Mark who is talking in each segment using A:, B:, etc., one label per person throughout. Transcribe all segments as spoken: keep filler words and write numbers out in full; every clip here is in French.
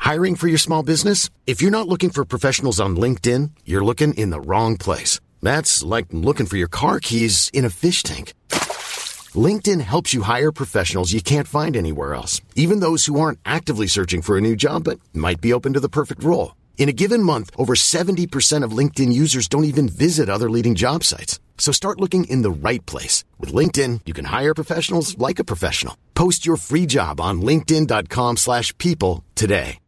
A: Hiring for your small business? If you're not looking for professionals on LinkedIn, you're looking in the wrong place. That's like looking for your car keys in a fish tank. LinkedIn helps you hire professionals you can't find anywhere else, even those who aren't actively searching for a new job but might be open to the perfect role. In a given month, over seventy percent of LinkedIn users don't even visit other leading job sites. So start looking in the right place. With LinkedIn, you can hire professionals like a professional. Post your free job on linkedin.com slash people today.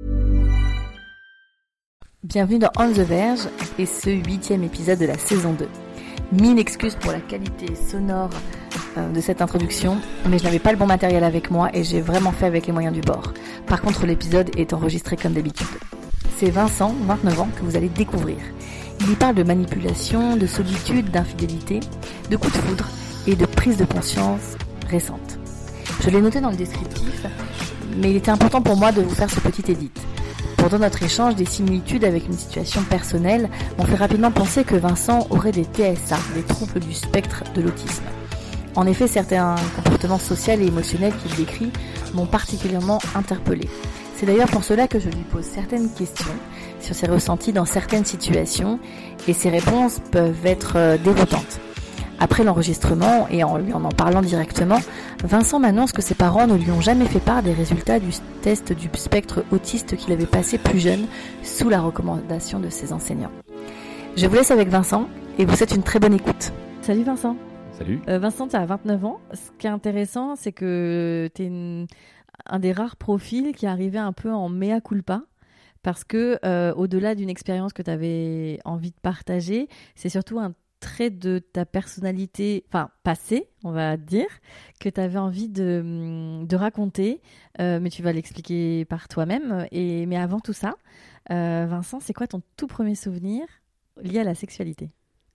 B: Bienvenue dans On the Verge et ce huitième épisode de la saison deux. Mille excuses pour la qualité sonore euh, de cette introduction, mais je n'avais pas le bon matériel avec moi et j'ai vraiment fait avec les moyens du bord. Par contre, l'épisode est enregistré comme d'habitude. C'est Vincent, vingt-neuf ans, que vous allez découvrir. Il y parle de manipulation, de solitude, d'infidélité, de coups de foudre et de prise de conscience récente. Je l'ai noté dans le descriptif, mais il était important pour moi de vous faire ce petit edit. Pendant notre échange, des similitudes avec une situation personnelle m'ont fait rapidement penser que Vincent aurait des T S A, des troubles du spectre de l'autisme. En effet, certains comportements sociaux et émotionnels qu'il décrit m'ont particulièrement interpellée. C'est d'ailleurs pour cela que je lui pose certaines questions sur ses ressentis dans certaines situations et ses réponses peuvent être déroutantes. Après l'enregistrement et en lui en, en parlant directement, Vincent m'annonce que ses parents ne lui ont jamais fait part des résultats du test du spectre autiste qu'il avait passé plus jeune sous la recommandation de ses enseignants. Je vous laisse avec Vincent et vous souhaite une très bonne écoute. Salut Vincent.
C: Salut.
B: Euh, Vincent, tu as vingt-neuf ans. Ce qui est intéressant, c'est que tu es une... un des rares profils qui arrivait un peu en mea culpa. Parce que euh, au-delà d'une expérience que tu avais envie de partager, c'est surtout un trait de ta personnalité, enfin passée, on va dire, que tu avais envie de, de raconter, euh, mais tu vas l'expliquer par toi-même. Et, mais avant tout ça, euh, Vincent, c'est quoi ton tout premier souvenir lié à la sexualité ?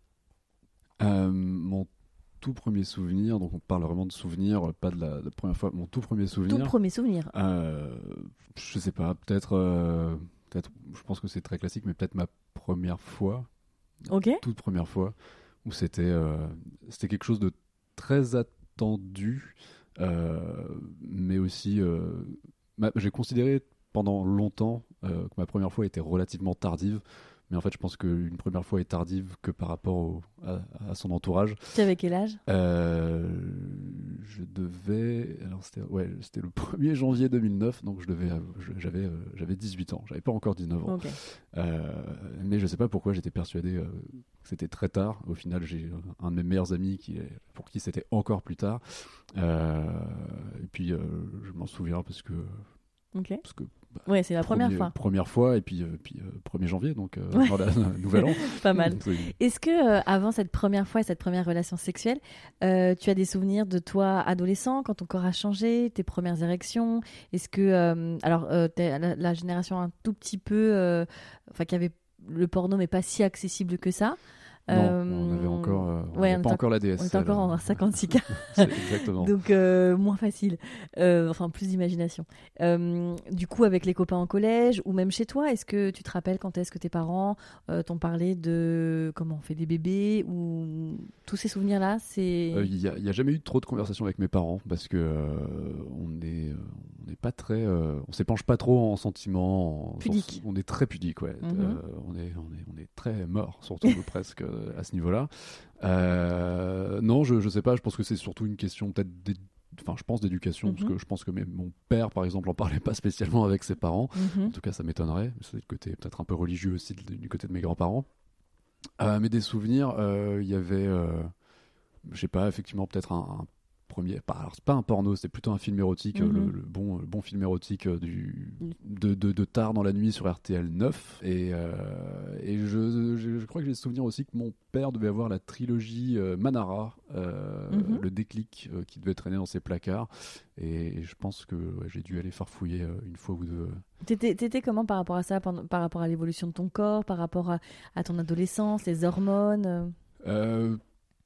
C: euh, Mon tout premier souvenir, donc on parle vraiment de souvenir, pas de la, de la première fois, mon tout premier souvenir.
B: Tout premier souvenir
C: euh, Je sais pas, peut-être, euh, peut-être, je pense que c'est très classique, mais peut-être ma première fois.
B: Ok.
C: Toute première fois où c'était euh, c'était quelque chose de très attendu, euh, mais aussi euh, ma, j'ai considéré pendant longtemps euh, que ma première fois était relativement tardive, mais en fait je pense qu'une première fois est tardive que par rapport au, à, à son entourage.
B: Tu avais quel âge ?
C: euh, Je devais, alors c'était ouais c'était le premier janvier deux mille neuf, donc je devais je, j'avais euh, j'avais dix-huit ans, j'avais pas encore dix-neuf ans.
B: Okay.
C: Euh, mais je sais pas pourquoi j'étais persuadé euh, que c'était très tard. Au final, j'ai un de mes meilleurs amis qui est, pour qui c'était encore plus tard. Euh, et puis euh, je m'en souviens parce que
B: okay.
C: parce que bah,
B: ouais, c'est la
C: premier,
B: première fois.
C: Première fois et puis euh, puis euh, premier janvier, donc euh, ouais. Voilà, nouvel an.
B: Pas mal. Est-ce que euh, avant cette première fois et cette première relation sexuelle, euh, tu as des souvenirs de toi adolescent quand ton corps a changé, tes premières érections ? Est-ce que euh, alors euh, t'es la, la génération un tout petit peu, euh, enfin qui avait le porno mais pas si accessible que ça.
C: Non,
B: euh,
C: on avait encore, euh, on
B: ouais,
C: avait
B: on
C: pas
B: était,
C: encore la D S.
B: On était encore en cinquante-six K.
C: Exactement.
B: Donc euh, moins facile, euh, enfin plus d'imagination. Euh, du coup, avec les copains en collège ou même chez toi, est-ce que tu te rappelles quand est-ce que tes parents euh, t'ont parlé de comment on fait des bébés ou tous ces souvenirs-là, c'est...
C: Il euh, n'y a, a jamais eu trop de conversations avec mes parents parce que euh, on est, euh, on n'est pas très, euh, on s'épanche pas trop en sentiments. En,
B: pudique.
C: On est très pudique, ouais.
B: Mm-hmm.
C: Euh, on est, on est, on est très mort, surtout presque euh, à ce niveau-là. Euh, non, je, je sais pas. Je pense que c'est surtout une question peut-être, enfin, je pense d'éducation, mm-hmm. parce que je pense que mes, mon père, par exemple, en parlait pas spécialement avec ses parents. Mm-hmm. En tout cas, ça m'étonnerait. C'est le côté peut-être un peu religieux aussi du, du côté de mes grands-parents. Euh, mais des souvenirs, il euh, y avait, euh, je sais pas, effectivement peut-être un, un premier, pas, alors c'est pas un porno, c'est plutôt un film érotique, mm-hmm. le, le, bon, le bon film érotique du, de, de, de tard dans la nuit sur R T L neuf. Et, euh, et je, je, je crois que j'ai le souvenir aussi que mon père devait avoir la trilogie euh, Manara, euh, mm-hmm. le déclic euh, qui devait traîner dans ses placards. Et, et je pense que ouais, j'ai dû aller farfouiller euh, une fois ou deux.
B: T'étais, t'étais comment par rapport à ça, par, par rapport à l'évolution de ton corps, par rapport à, à ton adolescence, les hormones
C: euh,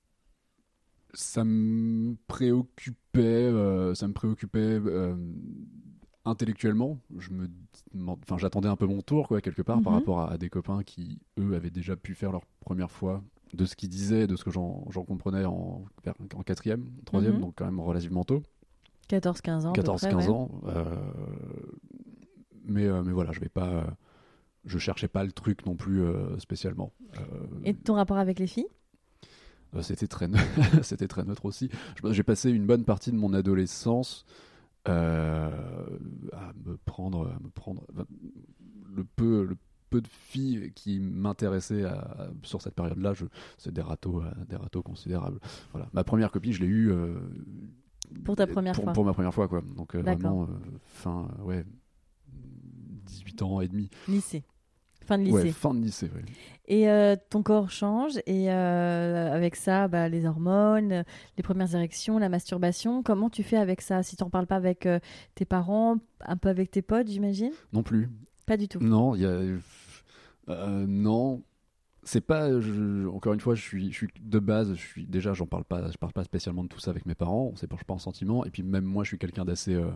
C: Ça me préoccupait, euh, ça me préoccupait euh, intellectuellement. Je me, enfin, j'attendais un peu mon tour, quoi, quelque part, mm-hmm. par rapport à, à des copains qui, eux, avaient déjà pu faire leur première fois, de ce qu'ils disaient, de ce que j'en, j'en comprenais en, en quatrième, troisième, mm-hmm. donc quand même relativement tôt.
B: quatorze quinze ans.
C: quatorze quinze
B: ouais.
C: ans. Euh, mais, euh, mais voilà, je vais pas, euh, je cherchais pas le truc non plus euh, spécialement. Euh,
B: Et ton rapport avec les filles ?
C: euh, c'était très, ne- c'était très neutre aussi. Je- J'ai passé une bonne partie de mon adolescence euh, à me prendre, à me prendre enfin, le peu, le peu de filles qui m'intéressaient à- à- sur cette période-là. Je, c'est des râteaux, euh, des râteaux considérables. Voilà, ma première copine, je l'ai eue. euh,
B: Pour ta première
C: pour,
B: fois.
C: Pour ma première fois, quoi. Donc euh,
B: D'accord.
C: vraiment, euh, fin, euh, ouais, dix-huit ans et demi.
B: Lycée. Fin de lycée.
C: Ouais, fin de lycée, ouais.
B: Et euh, ton corps change et euh, avec ça, bah, les hormones, les premières érections, la masturbation. Comment tu fais avec ça ? Si tu n'en parles pas avec euh, tes parents, un peu avec tes potes, j'imagine ?
C: Non plus.
B: Pas du tout.
C: Non, il y a... euh, non, c'est pas... je- encore une fois, je suis, je suis de base, je suis déjà, j'en parle pas, je parle pas spécialement de tout ça avec mes parents, on s'épanche pas en sentiments, et puis même moi, je suis quelqu'un d'assez euh,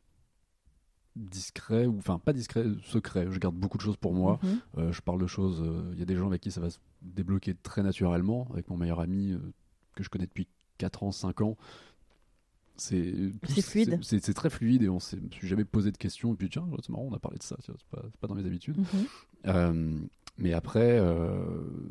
C: discret, ou enfin pas discret, secret, je garde beaucoup de choses pour moi.
B: Mhm.
C: Euh, je parle de choses, il y a des gens avec qui ça va se débloquer très naturellement, avec mon meilleur ami euh, que je connais depuis quatre ans, cinq ans. C'est, tout-
B: C'est fluide.
C: C'est, c'est- c'est très fluide et on s'est, je me suis jamais posé de questions. Et puis tiens, c'est marrant, on a parlé de ça, tu vois, c'est, pas, c'est pas dans mes habitudes.
B: Mhm.
C: Euh, mais après, euh,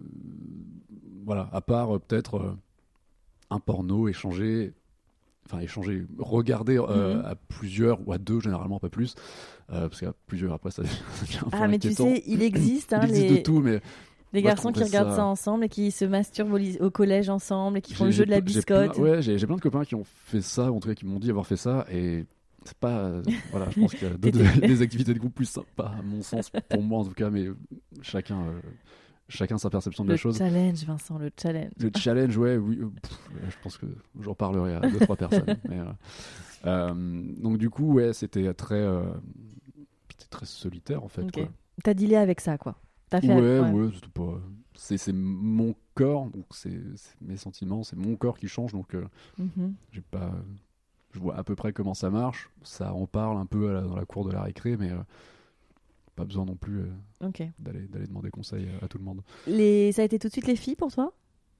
C: voilà, à part euh, peut-être euh, un porno, échanger, enfin échanger, regarder euh,
B: Mhm.
C: à plusieurs ou à deux, généralement pas plus, euh, parce qu'à plusieurs après ça devient un peu
B: Ah, mais tu
C: inquiétant.
B: sais, il existe, hein,
C: Il existe
B: les,
C: de tout, mais
B: les
C: moi, je
B: garçons qui
C: trouverais
B: regardent
C: ça-
B: ça ensemble et qui se masturbent au, ly- au collège ensemble et qui font
C: j'ai-
B: le jeu
C: j'ai
B: de la
C: ple- j'ai plein-
B: biscotte.
C: ouais, j'ai, j'ai plein de copains qui ont fait ça, ou en tout cas qui m'ont dit avoir fait ça, et c'est pas. euh, voilà, je pense qu'il y a d'autres,
B: T'étais-
C: des activités de groupe plus sympas, à mon sens, pour moi en tout cas, mais chacun, euh, chacun sa perception de
B: Le
C: la chose.
B: challenge, Vincent, le challenge.
C: Le challenge, ouais, oui, euh, pff, ouais, je pense que j'en parlerai à deux, trois personnes. Mais, euh, euh, donc, du coup, ouais, c'était très, euh, c'était très solitaire en fait.
B: Ok.
C: Quoi.
B: T'as dealé avec ça, quoi. T'as fait
C: Ouais,
B: avec-
C: ouais, c'est pas. C'est, c'est mon corps, donc c'est, c'est mes sentiments, c'est mon corps qui change, donc euh,
B: Mhm.
C: j'ai pas. Je vois à peu près comment ça marche. Ça en parle un peu à la- dans la cour de la récré, mais euh, pas besoin non plus euh,
B: Ok.
C: d'aller, d'aller demander conseil à, à tout le monde.
B: Les... Ça a été tout de suite les filles pour toi ?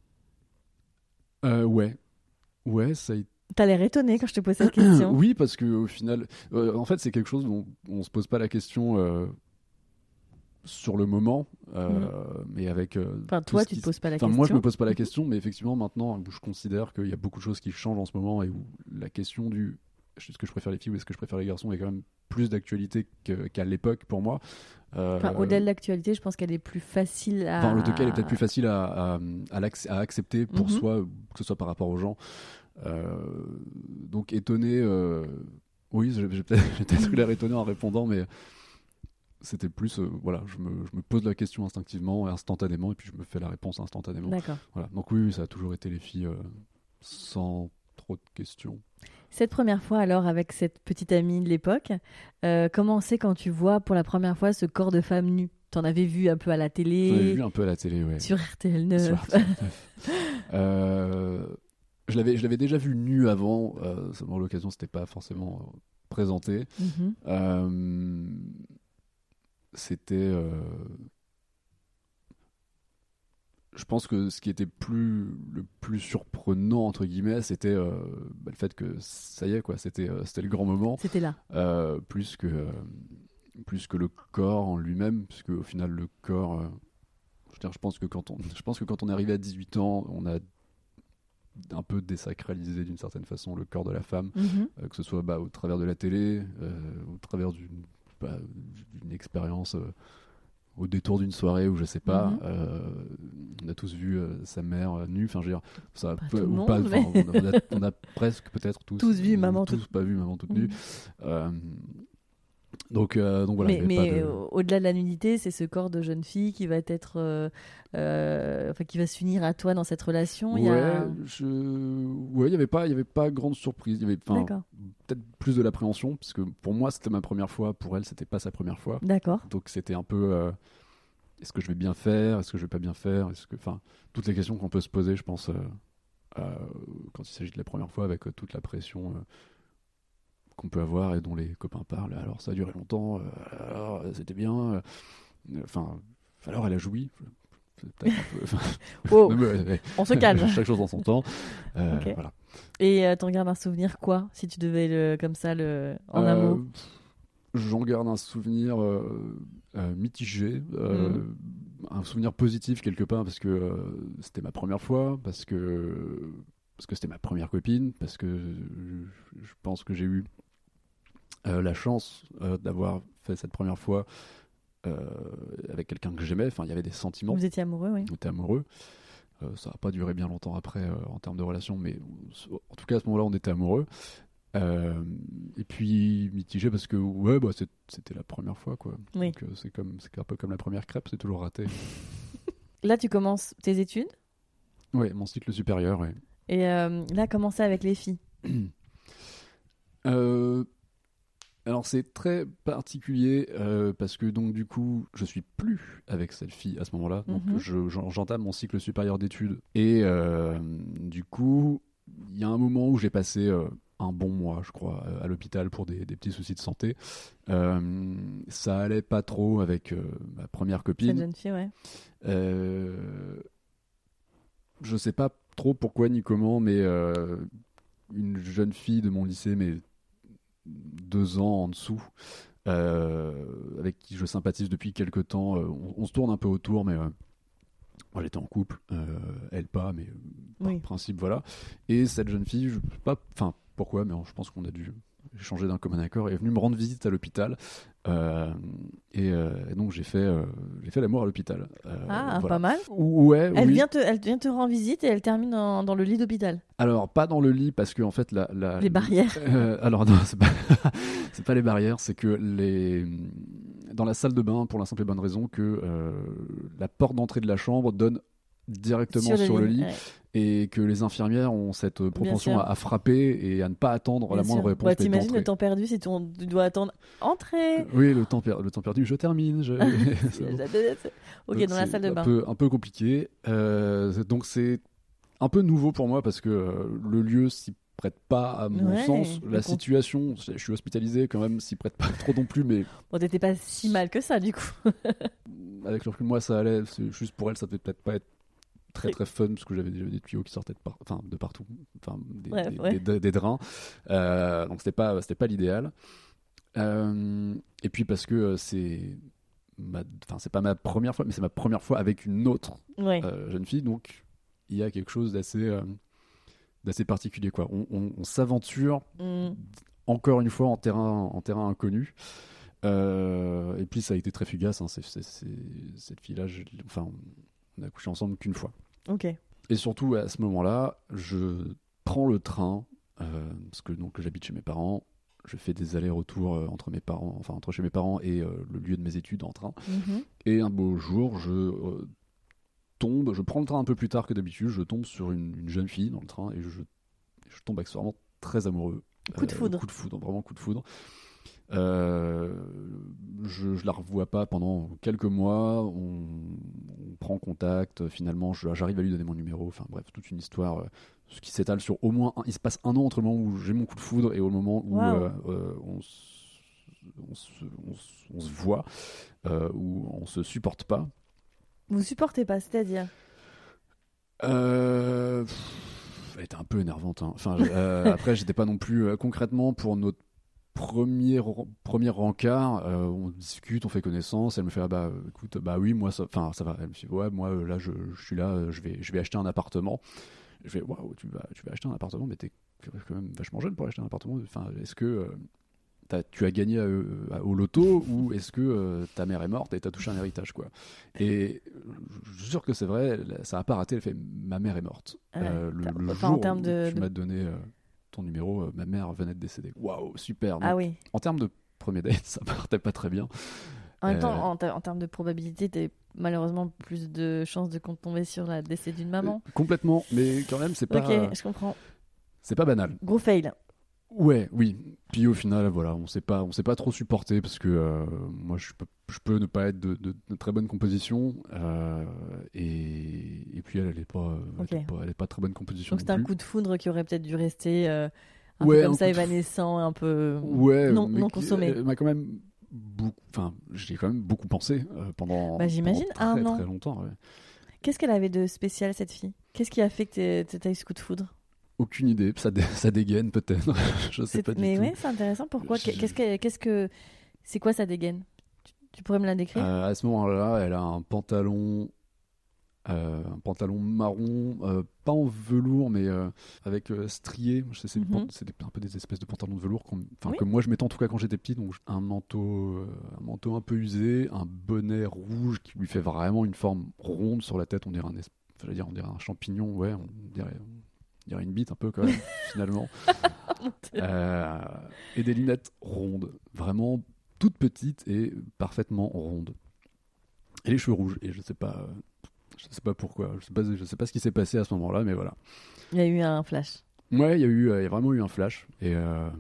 C: Euh, ouais, ouais, ça a été.
B: T'as l'air étonné quand je te pose cette question.
C: Oui, parce que au final, euh, en fait, c'est quelque chose dont on se pose pas la question euh, sur le moment, euh, mais avec. euh,
B: Enfin,
C: tout
B: toi,
C: ce
B: tu
C: qui
B: te poses pas la
C: Enfin,
B: question.
C: moi, je me pose pas la question, mais effectivement, maintenant, où je considère qu'il y a beaucoup de choses qui changent en ce moment et où la question du est-ce que je préfère les filles ou est-ce que je préfère les garçons est quand même plus d'actualité que- qu'à l'époque pour moi. Euh,
B: Enfin, au-delà de l'actualité, je pense qu'elle est plus facile à.
C: Enfin, le lequel est peut-être plus facile à, à, à, l'acc- à accepter pour
B: Mhm.
C: soi, que ce soit par rapport aux gens. Euh, donc étonné, euh, oui, j'ai j'ai peut-être, j'ai peut-être eu l'air étonné en répondant, mais c'était plus, euh, voilà, je me, je me pose la question instinctivement, instantanément, et puis je me fais la réponse instantanément.
B: D'accord.
C: Voilà. Donc oui, oui, ça a toujours été les filles euh, sans trop de questions.
B: Cette première fois, alors, avec cette petite amie de l'époque, euh, comment on sait quand tu vois pour la première fois ce corps de femme nue ? T'en avais vu un peu à la
C: J'en ai
B: télé,
C: vu un peu à la télé, ouais.
B: sur R T L neuf.
C: Sur R T L neuf. Euh, je l'avais, je l'avais déjà vu nu avant, euh, seulement l'occasion s'était pas forcément euh, présentée.
B: Mhm.
C: Euh, c'était. euh, je pense que ce qui était plus, le plus surprenant, entre guillemets, c'était euh, bah, le fait que ça y est, quoi, c'était, euh, c'était le grand moment,
B: C'était là.
C: euh, plus, que, euh, plus que le corps en lui-même, puisque au final, le corps. euh, je, veux dire, je, pense que quand on, je pense que quand on est arrivé à dix-huit ans, on a un peu désacralisé d'une certaine façon le corps de la femme.
B: Mhm.
C: Euh, que ce soit bah, au travers de la télé, euh, au travers d'une, bah, d'une expérience, euh, au détour d'une soirée où je sais pas,
B: Mhm.
C: euh, on a tous vu euh, sa mère euh, nue, enfin je veux dire, ça
B: Pas
C: peut-
B: tout le
C: ou
B: monde,
C: pas,
B: mais-
C: enfin, on, a, on a- on a presque peut-être tous,
B: Tous vu
C: ou
B: maman
C: tous
B: toute-
C: pas vu maman toute nue.
B: Mhm.
C: Euh, donc, euh, donc voilà. il y
B: mais
C: avait
B: mais
C: pas de-
B: euh, au-delà de la nudité, c'est ce corps de jeune fille qui va être, euh, euh, enfin qui va s'unir à toi dans cette relation. Il y
C: Ouais,
B: a...
C: je... ouais, il y avait pas, il y avait pas grande surprise. Il y avait, enfin,
B: D'accord.
C: peut-être plus de l'appréhension, parce que pour moi c'était ma première fois, pour elle c'était pas sa première fois.
B: D'accord.
C: Donc c'était un peu, euh, est-ce que je vais bien faire, est-ce que je vais pas bien faire, est-ce que, enfin, toutes les questions qu'on peut se poser, je pense, euh, euh, quand il s'agit de la première fois, avec euh, toute la pression euh, qu'on peut avoir et dont les copains parlent. Alors ça a duré longtemps, euh, alors, c'était bien, euh, enfin, alors elle a joui. C'est peut-être un peu, enfin,
B: Wow.
C: non, mais, ouais, ouais.
B: On se calme.
C: Chaque chose en son temps. Euh,
B: Ok.
C: Voilà.
B: Et euh, t'en gardes un souvenir quoi, si tu devais le, comme ça le, en un
C: Euh,
B: mot.
C: j'en garde un souvenir euh, euh, mitigé, euh, mmh. un souvenir positif quelque part parce que euh, c'était ma première fois, parce que parce que c'était ma première copine, parce que je, je pense que j'ai eu euh, la chance euh, d'avoir fait cette première fois euh, avec quelqu'un que j'aimais. Enfin, il y avait des sentiments.
B: Vous étiez amoureux, oui.
C: On était amoureux. Euh, ça n'a pas duré bien longtemps après euh, en termes de relation, mais en tout cas à ce moment-là, on était amoureux. Euh, et puis mitigé parce que ouais, bah, c'est, c'était la première fois, quoi.
B: Oui.
C: Donc euh, c'est comme, c'est un peu comme la première crêpe, c'est toujours raté.
B: Là, tu commences tes études.
C: Ouais, mon cycle supérieur, ouais.
B: Et euh, là, comment c'est avec les filles?
C: euh, Alors c'est très particulier euh, parce que donc du coup je suis plus avec cette fille à ce moment-là, donc
B: mm-hmm.
C: je, j'entame mon cycle supérieur d'études et euh, du coup il y a un moment où j'ai passé euh, un bon mois, je crois, à l'hôpital pour des, des petits soucis de santé. Euh, ça allait pas trop avec euh, ma première copine.
B: Cette jeune fille, ouais.
C: Euh, je sais pas trop pourquoi ni comment, mais euh, une jeune fille de mon lycée, mais deux ans en dessous, euh, avec qui je sympathise depuis quelques temps, euh, on, on se tourne un peu autour, mais euh, moi j'étais en couple, euh, elle pas, mais par
B: oui.
C: principe, voilà. Et cette jeune fille, je sais pas, enfin pourquoi, mais je pense qu'on a dû échanger d'un commun accord, est venue me rendre visite à l'hôpital. Euh, et, euh, et donc j'ai fait, euh, j'ai fait l'amour à l'hôpital. Euh,
B: ah,
C: voilà.
B: Pas mal.
C: Ouais,
B: elle,
C: oui.
B: vient te, elle vient te rendre visite et elle termine dans, dans le lit d'hôpital.
C: Alors, pas dans le lit, parce que en fait, la, la,
B: les barrières.
C: Euh, alors, non, c'est pas, c'est pas les barrières, c'est que les, dans la salle de bain, pour la simple et bonne raison que euh, la porte d'entrée de la chambre donne directement sur le
B: sur
C: lit,
B: le lit ouais.
C: Et que les infirmières ont cette propension à, à frapper et à ne pas attendre Bien la moindre sûr. réponse.
B: Ouais, t'imagines le temps perdu si tu dois attendre entrer.
C: Oui, le temps, per- le temps perdu, je termine. Je...
B: ok, donc dans la salle de bain.
C: Un peu, un peu compliqué. Euh, donc c'est un peu nouveau pour moi parce que euh, le lieu s'y prête pas à mon
B: ouais,
C: sens. La situation, je suis hospitalisé quand même, s'y prête pas trop non plus. Mais
B: bon, t'étais pas si mal que ça du coup.
C: Avec le recul, moi ça allait. C'est juste pour elle, ça devait peut-être pas être très très fun parce que j'avais déjà des tuyaux qui sortaient de, par... enfin, de partout, enfin des,
B: ouais,
C: des,
B: ouais.
C: des, des drains. Euh, donc c'était pas c'était pas l'idéal. Euh, et puis parce que c'est ma... enfin c'est pas ma première fois, mais c'est ma première fois avec une autre
B: ouais.
C: euh, jeune fille, donc il y a quelque chose d'assez euh, d'assez particulier, quoi. On, on, on s'aventure mm. encore une fois en terrain en terrain inconnu. Euh, et puis ça a été très fugace. Hein. C'est, c'est, c'est... Cette fille-là, je... enfin. On a couché ensemble qu'une fois.
B: Ok.
C: Et surtout, à ce moment-là, je prends le train, euh, parce que donc, j'habite chez mes parents, je fais des allers-retours euh, entre mes parents, enfin entre chez mes parents et euh, le lieu de mes études en train.
B: Mm-hmm.
C: Et un beau jour, je euh, tombe, je prends le train un peu plus tard que d'habitude, je tombe sur une, une jeune fille dans le train et je, je tombe accessoirement très amoureux.
B: Coup de foudre.
C: Euh, coup de foudre, vraiment coup de foudre. Euh, je, je la revois pas pendant quelques mois, on, on prend contact, finalement je, j'arrive à lui donner mon numéro, enfin bref, toute une histoire euh, ce qui s'étale sur au moins un, il se passe un an entre le moment où j'ai mon coup de foudre et au moment où wow. euh, euh, on, on, se, on, se, on se voit, euh, où on se supporte pas.
B: Vous supportez pas, c'est-à-dire
C: euh, pff, elle était un peu énervante, hein. Enfin, euh, après j'étais pas non plus euh, concrètement pour notre Premier, premier rencard, euh, on discute, on fait connaissance. Elle me fait ah bah écoute bah oui moi ça, enfin ça va. Elle me dit ouais moi là je, je suis là, je vais je vais acheter un appartement. Je vais waouh tu vas tu vas acheter un appartement, mais t'es quand même vachement jeune pour acheter un appartement. Enfin est-ce que euh, t'as, tu as gagné à, à, au loto ou est-ce que euh, ta mère est morte et t'as touché un héritage quoi. Et je suis sûr que c'est vrai, ça a pas raté. Elle fait ma mère est morte.
B: Ouais,
C: euh, le, le
B: enfin,
C: jour
B: en termes
C: où
B: de,
C: tu
B: de...
C: m'as donné euh, ton numéro, euh, ma mère venait de décéder. Waouh, super. Donc,
B: ah oui.
C: En termes de premier date, ça partait pas très bien.
B: En même
C: euh...
B: temps, en, ter- en termes de probabilité, t'as malheureusement plus de chances de tomber sur la décès d'une maman.
C: Euh, complètement, mais quand même, c'est pas.
B: Ok, je comprends.
C: C'est pas banal.
B: Gros fail.
C: Ouais, oui. Puis au final, voilà, on s'est pas, on s'est pas trop supporté parce que euh, moi, je peux, je peux ne pas être de, de, de très bonne composition euh, et, et puis elle, elle est pas,
B: okay.
C: elle est pas, elle est pas très bonne composition.
B: Donc c'est un coup de foudre qui aurait peut-être dû rester euh, un
C: ouais,
B: peu comme
C: un
B: ça, évanescent, un peu
C: ouais,
B: non, non consommé.
C: Elle m'a quand même beaucoup, enfin, j'y ai quand même beaucoup pensé euh, pendant,
B: bah, j'imagine,
C: pendant très,
B: un an.
C: très longtemps. Ouais.
B: Qu'est-ce qu'elle avait de spécial cette fille ? Qu'est-ce qui a fait que tu aies eu ce coup de foudre ?
C: Aucune idée, ça, dé- ça dégaine peut-être, je sais
B: c'est,
C: pas du
B: mais
C: tout.
B: Mais oui, c'est intéressant. Pourquoi ?
C: Je...
B: Qu'est-ce que, qu'est-ce que, C'est quoi sa dégaine? tu, tu pourrais me la décrire?
C: euh, À ce moment-là, elle a un pantalon, euh, un pantalon marron, euh, pas en velours, mais euh, avec euh, strié. Je sais, c'est,
B: Mhm.
C: c'est des- un peu des espèces de pantalons de velours qu'on-
B: Oui.
C: que moi je mettais en tout cas quand j'étais petit. Donc un manteau, euh, un manteau un peu usé, un bonnet rouge qui lui fait vraiment une forme ronde sur la tête. On dirait un, es- j'allais dire, on dirait un champignon, ouais, on dirait, on dirait une bite un peu quand même finalement. Euh, et des lunettes rondes, vraiment toutes petites et parfaitement rondes. Et les cheveux rouges. Et je sais pas, euh, je sais pas pourquoi. Je sais pas, je sais pas ce qui s'est passé à ce moment-là, mais voilà.
B: Il y a eu un flash.
C: Ouais, il y a eu, euh, il y a vraiment eu un flash. Et euh,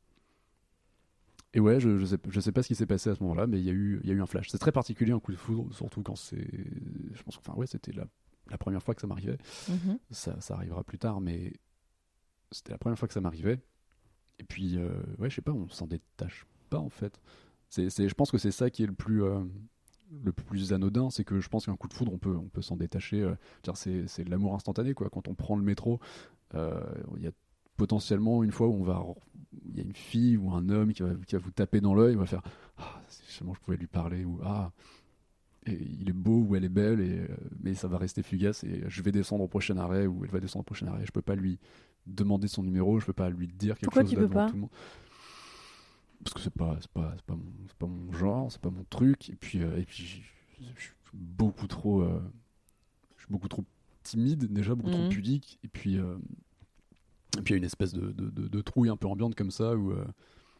C: et ouais, je, je sais, je sais pas ce qui s'est passé à ce moment-là, mais il y a eu, il y a eu un flash. C'est très particulier un coup de foudre, surtout quand c'est, je pense, enfin ouais, c'était la, la première fois que ça m'arrivait.
B: Mhm.
C: Ça, ça arrivera plus tard, mais c'était la première fois que ça m'arrivait. Et puis, euh, ouais, je sais pas, on s'en détache pas en fait. C'est, c'est, je pense que c'est ça qui est le plus, euh, le plus anodin, c'est que je pense qu'un coup de foudre, on peut, on peut s'en détacher. euh, dire, c'est, c'est de l'amour instantané, quoi. Quand on prend le métro, euh, il y a potentiellement une fois où on va, il y a une fille ou un homme qui va, qui va vous taper dans l'œil, on va faire, ah, si seulement je pouvais lui parler, ou ah, et il est beau ou elle est belle, et, euh, mais ça va rester fugace, et je vais descendre au prochain arrêt, ou elle va descendre au prochain arrêt. Je peux pas lui demander son numéro, je peux pas lui dire quelque
B: Pourquoi
C: chose
B: tu
C: là
B: peux
C: devant
B: pas
C: tout le monde. Parce que c'est pas, c'est pas, c'est pas mon, c'est pas mon genre, c'est pas mon truc, et puis, euh, et puis, je je suis beaucoup trop, euh, je suis beaucoup trop timide déjà, beaucoup trop
B: Mhm.
C: pudique, et puis, euh, et puis il y a une espèce de, de, de, de trouille un peu ambiante comme ça où euh,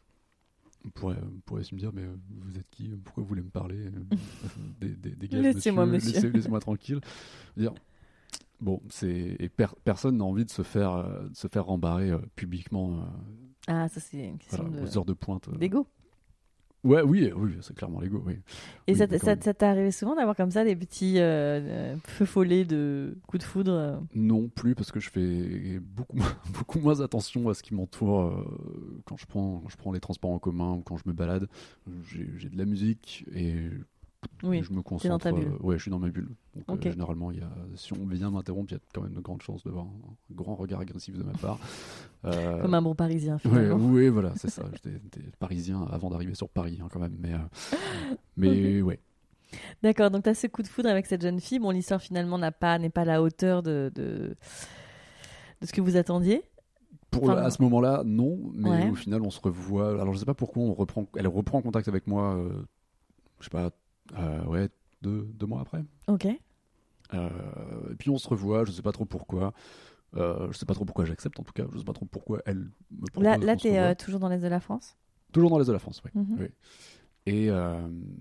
C: on pourrait, on pourrait se me dire, mais euh, vous êtes qui? Pourquoi vous voulez me parler? Dé- dé- Dégage,
B: Laissez-moi,
C: monsieur,
B: monsieur.
C: Laissez, laissez-moi tranquille. Dire, bon, c'est et per- personne n'a envie de se faire, euh, de se faire rembarrer euh, publiquement, euh,
B: Ah, ça c'est une question
C: voilà,
B: de...
C: aux heures de pointe. euh.
B: d'ego.
C: Ouais, oui, oui, c'est clairement l'ego, oui.
B: Et
C: Oui,
B: ça,
C: mais
B: t-
C: quand
B: ça,
C: même.
B: ça t'est arrivé souvent d'avoir comme ça des petits euh, euh, feux follets de coups de foudre euh
C: Non plus, parce que je fais beaucoup, moins- beaucoup moins attention à ce qui m'entoure euh, quand, je prends, quand je prends les transports en commun ou quand je me balade. J'ai, j'ai de la musique et,
B: Oui,
C: et je me concentre.
B: t'es dans ta bulle.
C: euh, ouais, je suis dans ma bulle. Donc,
B: Ok.
C: euh, généralement, il y a, si on vient m'interrompre, il y a quand même de grandes chances d'avoir un, un grand regard agressif de ma part. Euh,
B: Comme un bon Parisien
C: ouais,
B: finalement.
C: oui, voilà, c'est ça. J'étais, j'étais parisien avant d'arriver sur Paris, hein, quand même. Mais, euh, mais ouais.
B: D'accord, donc tu as ce coup de foudre avec cette jeune fille. Bon, l'histoire finalement n'a pas, n'est pas à la hauteur de, de, de ce que vous attendiez.
C: Pour
B: Enfin,
C: le- à ce moment-là, non, mais
B: ouais.
C: au final, on se revoit. Alors, je sais pas pourquoi on reprend. Elle reprend contact avec moi. euh, je sais pas. euh, ouais, deux, deux mois après.
B: Ok.
C: Euh, et puis on se revoit. Je sais pas trop pourquoi. Euh, je sais pas trop pourquoi j'accepte. En tout cas, je sais pas trop pourquoi elle me propose
B: Là,
C: qu'on
B: là
C: se
B: tu es
C: revoie.
B: toujours dans l'Est de la France.
C: Toujours dans l'est de la France, oui.
B: Mhm.
C: oui. Et, euh,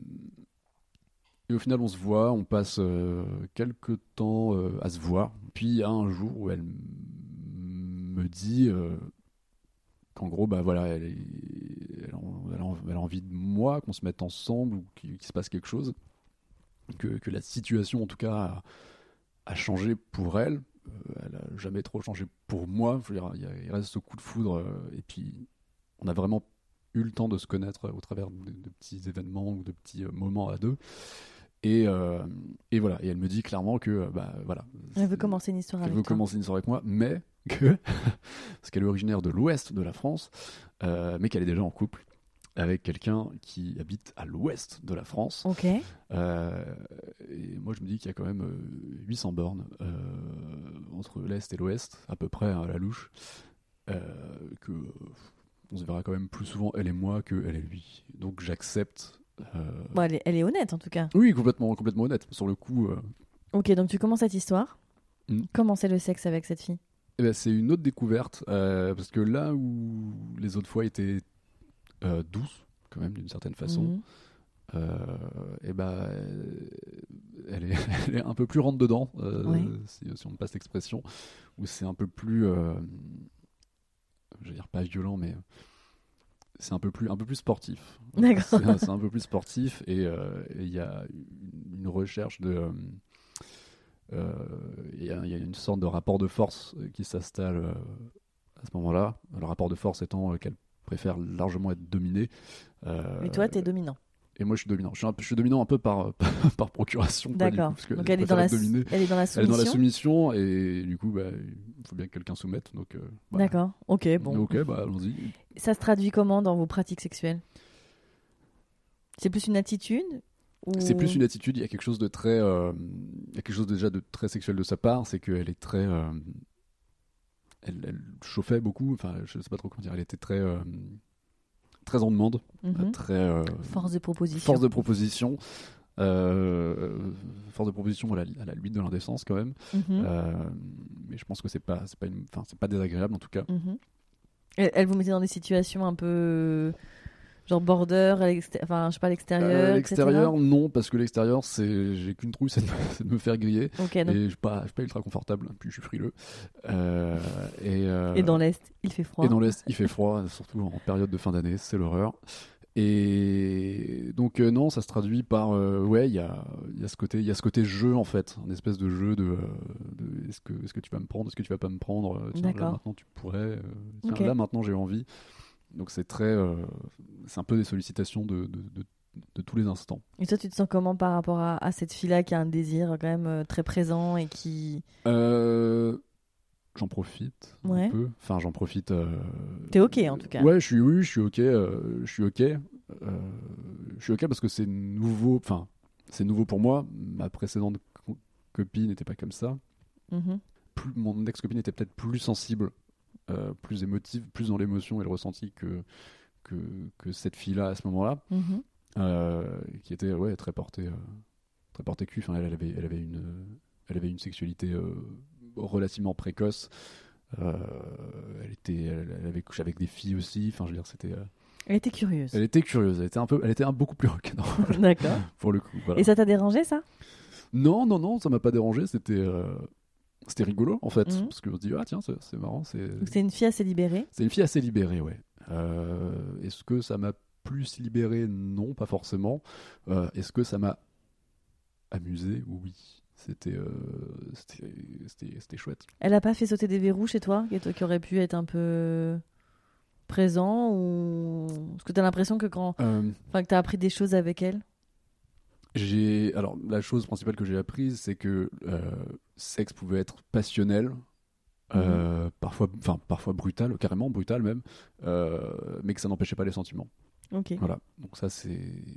C: et au final, on se voit. On passe euh, quelques temps euh, à se voir. Puis il y a un jour où elle m- me dit. euh, qu'en gros, bah voilà, elle, est- elle, en- elle en- elle a envie de moi, qu'on se mette ensemble ou qu'il, qu'il se passe quelque chose, que, que la situation en tout cas a, a changé pour elle. Euh, elle a jamais trop changé pour moi. Je veux dire, il, y a- il reste ce coup de foudre euh, et puis on a vraiment eu le temps de se connaître au travers de, de petits événements ou de petits euh, moments à deux. Et, euh, et voilà, et elle me dit clairement que euh, bah voilà,
B: Elle veut
C: c'est-
B: commencer une histoire
C: qu'elle
B: avec
C: veut
B: toi.
C: commencer une histoire avec moi, mais que, parce qu'elle est originaire de l'ouest de la France, euh, mais qu'elle est déjà en couple avec quelqu'un qui habite à l'ouest de la France.
B: Ok.
C: Euh, et moi, je me dis qu'il y a quand même euh, huit cents bornes euh, entre l'est et l'ouest, à peu près à la louche, euh, que euh, on se verra quand même plus souvent elle et moi que elle et lui. Donc j'accepte. euh,
B: Bon, elle est, elle est honnête en tout cas.
C: Oui, complètement, complètement honnête. Sur le coup. euh,
B: Ok, donc tu commences cette histoire.
C: Mm.
B: Comment c'est le sexe avec cette fille?
C: Eh ben, c'est une autre découverte, euh, parce que là où les autres fois étaient euh, douces, quand même, d'une certaine façon,
B: Mhm.
C: euh, eh ben, elle, est, elle est un peu plus rentre-dedans, euh,
B: Oui.
C: si, si on me passe l'expression, où c'est un peu plus, euh, je veux dire pas violent, mais c'est un peu plus, un peu plus sportif.
B: D'accord.
C: C'est, un- c'est un peu plus sportif, et euh, et il y a une, une recherche de... euh, euh, Il y, a- il y a une sorte de rapport de force euh, qui s'installe euh, à ce moment-là. Le rapport de force étant euh, qu'elle préfère largement être dominée. Euh,
B: Mais toi, t'es dominant.
C: Et moi, je suis dominant. Je suis, un peu- je suis dominant un peu par, par procuration. quoi, du
B: D'accord.
C: coup, parce que
B: Donc
C: elle
B: elle est, dans
C: préfère
B: la,
C: être dominée.
B: elle est dans la
C: Elle est
B: soumission.
C: dans la soumission, et du coup, bah, il faut bien que quelqu'un soumette. Donc, euh, voilà.
B: D'accord. Ok, bon.
C: Ok, bah, allons-y.
B: Ça se traduit comment dans vos pratiques sexuelles? C'est plus une attitude ou...
C: C'est plus une attitude. Il y a quelque chose de très, euh, il y a quelque chose déjà de très sexuel de sa part, c'est qu'elle est très, euh, elle, elle chauffait beaucoup. Enfin, je sais pas trop comment dire. Elle était très, euh, très en demande,
B: mm-hmm.
C: très euh,
B: force de proposition.
C: Force de proposition. Euh, force de proposition à la, à la limite de l'indécence quand même.
B: Mm-hmm.
C: Euh, mais je pense que c'est pas, c'est pas, une, enfin, c'est pas désagréable en tout cas.
B: Mm-hmm. Elle, elle vous mettait dans des situations un peu genre border, à enfin je sais pas, à l'extérieur.
C: Euh, l'extérieur,
B: et cetera.
C: Non, parce que l'extérieur, c'est j'ai qu'une trouille, c'est de, c'est de me faire griller.
B: Okay, donc...
C: Et je suis pas, je suis pas ultra confortable, puis je suis frileux. Euh, et, euh,
B: et dans l'Est, il fait froid.
C: Et dans l'Est, il fait froid, surtout en période de fin d'année, c'est l'horreur. Et donc euh, non, ça se traduit par euh, ouais, il y a il y a ce côté il y a ce côté jeu en fait, un espèce de jeu de, euh, de est-ce que est-ce que tu vas me prendre, est-ce que tu vas pas me prendre, tiens, là maintenant tu pourrais, euh, tiens, okay. Là maintenant j'ai envie. Donc c'est très euh, c'est un peu des sollicitations de, de, de, de tous les instants.
B: Et toi tu te sens comment par rapport à, à cette fille-là qui a un désir quand même euh, très présent et qui
C: euh... J'en profite
B: ouais.
C: un peu. Enfin, j'en profite. Euh...
B: T'es ok en tout cas.
C: Ouais, je suis, oui, je suis ok. Euh, je suis ok. Euh, je suis ok parce que c'est nouveau. Enfin, c'est nouveau pour moi. Ma précédente co- copine n'était pas comme ça.
B: Mm-hmm.
C: Plus, mon ex-copine était peut-être plus sensible, euh, plus émotive, plus dans l'émotion et le ressenti que que, que cette fille-là à ce moment-là,
B: mm-hmm.
C: euh, qui était ouais très portée, euh, très portée cul. Enfin, elle, elle avait, elle avait une, elle avait une sexualité. Euh, relativement précoce. Euh, elle était, elle, elle avait couché avec des filles aussi. Enfin, je veux dire, c'était. Euh...
B: Elle était curieuse.
C: Elle était curieuse. Elle était un peu, elle était un beaucoup plus rock'n'roll.
B: D'accord.
C: Pour le coup. Voilà.
B: Et ça t'a dérangé ça ?
C: Non, non, non, ça m'a pas dérangé. C'était, euh... c'était rigolo en fait,
B: mm-hmm.
C: parce que on se dit ah tiens, c'est, c'est marrant. C'est.
B: Donc c'est une fille assez libérée.
C: C'est une fille assez libérée, ouais. Euh... Est-ce que ça m'a plus libéré ? Non, pas forcément. Euh... Est-ce que ça m'a amusé ? Oui. C'était, euh, c'était, c'était, c'était chouette.
B: Elle a pas fait sauter des verrous chez toi, qui aurait pu être un peu présent ou est-ce que tu as l'impression que quand,
C: euh,
B: enfin que tu as appris des choses avec elle ?
C: J'ai, alors la chose principale que j'ai apprise, c'est que euh, sexe pouvait être passionnel, euh, mmh. parfois, enfin parfois brutal, carrément brutal même, euh, mais que ça n'empêchait pas les sentiments.
B: Ok.
C: Voilà. Donc ça c'est,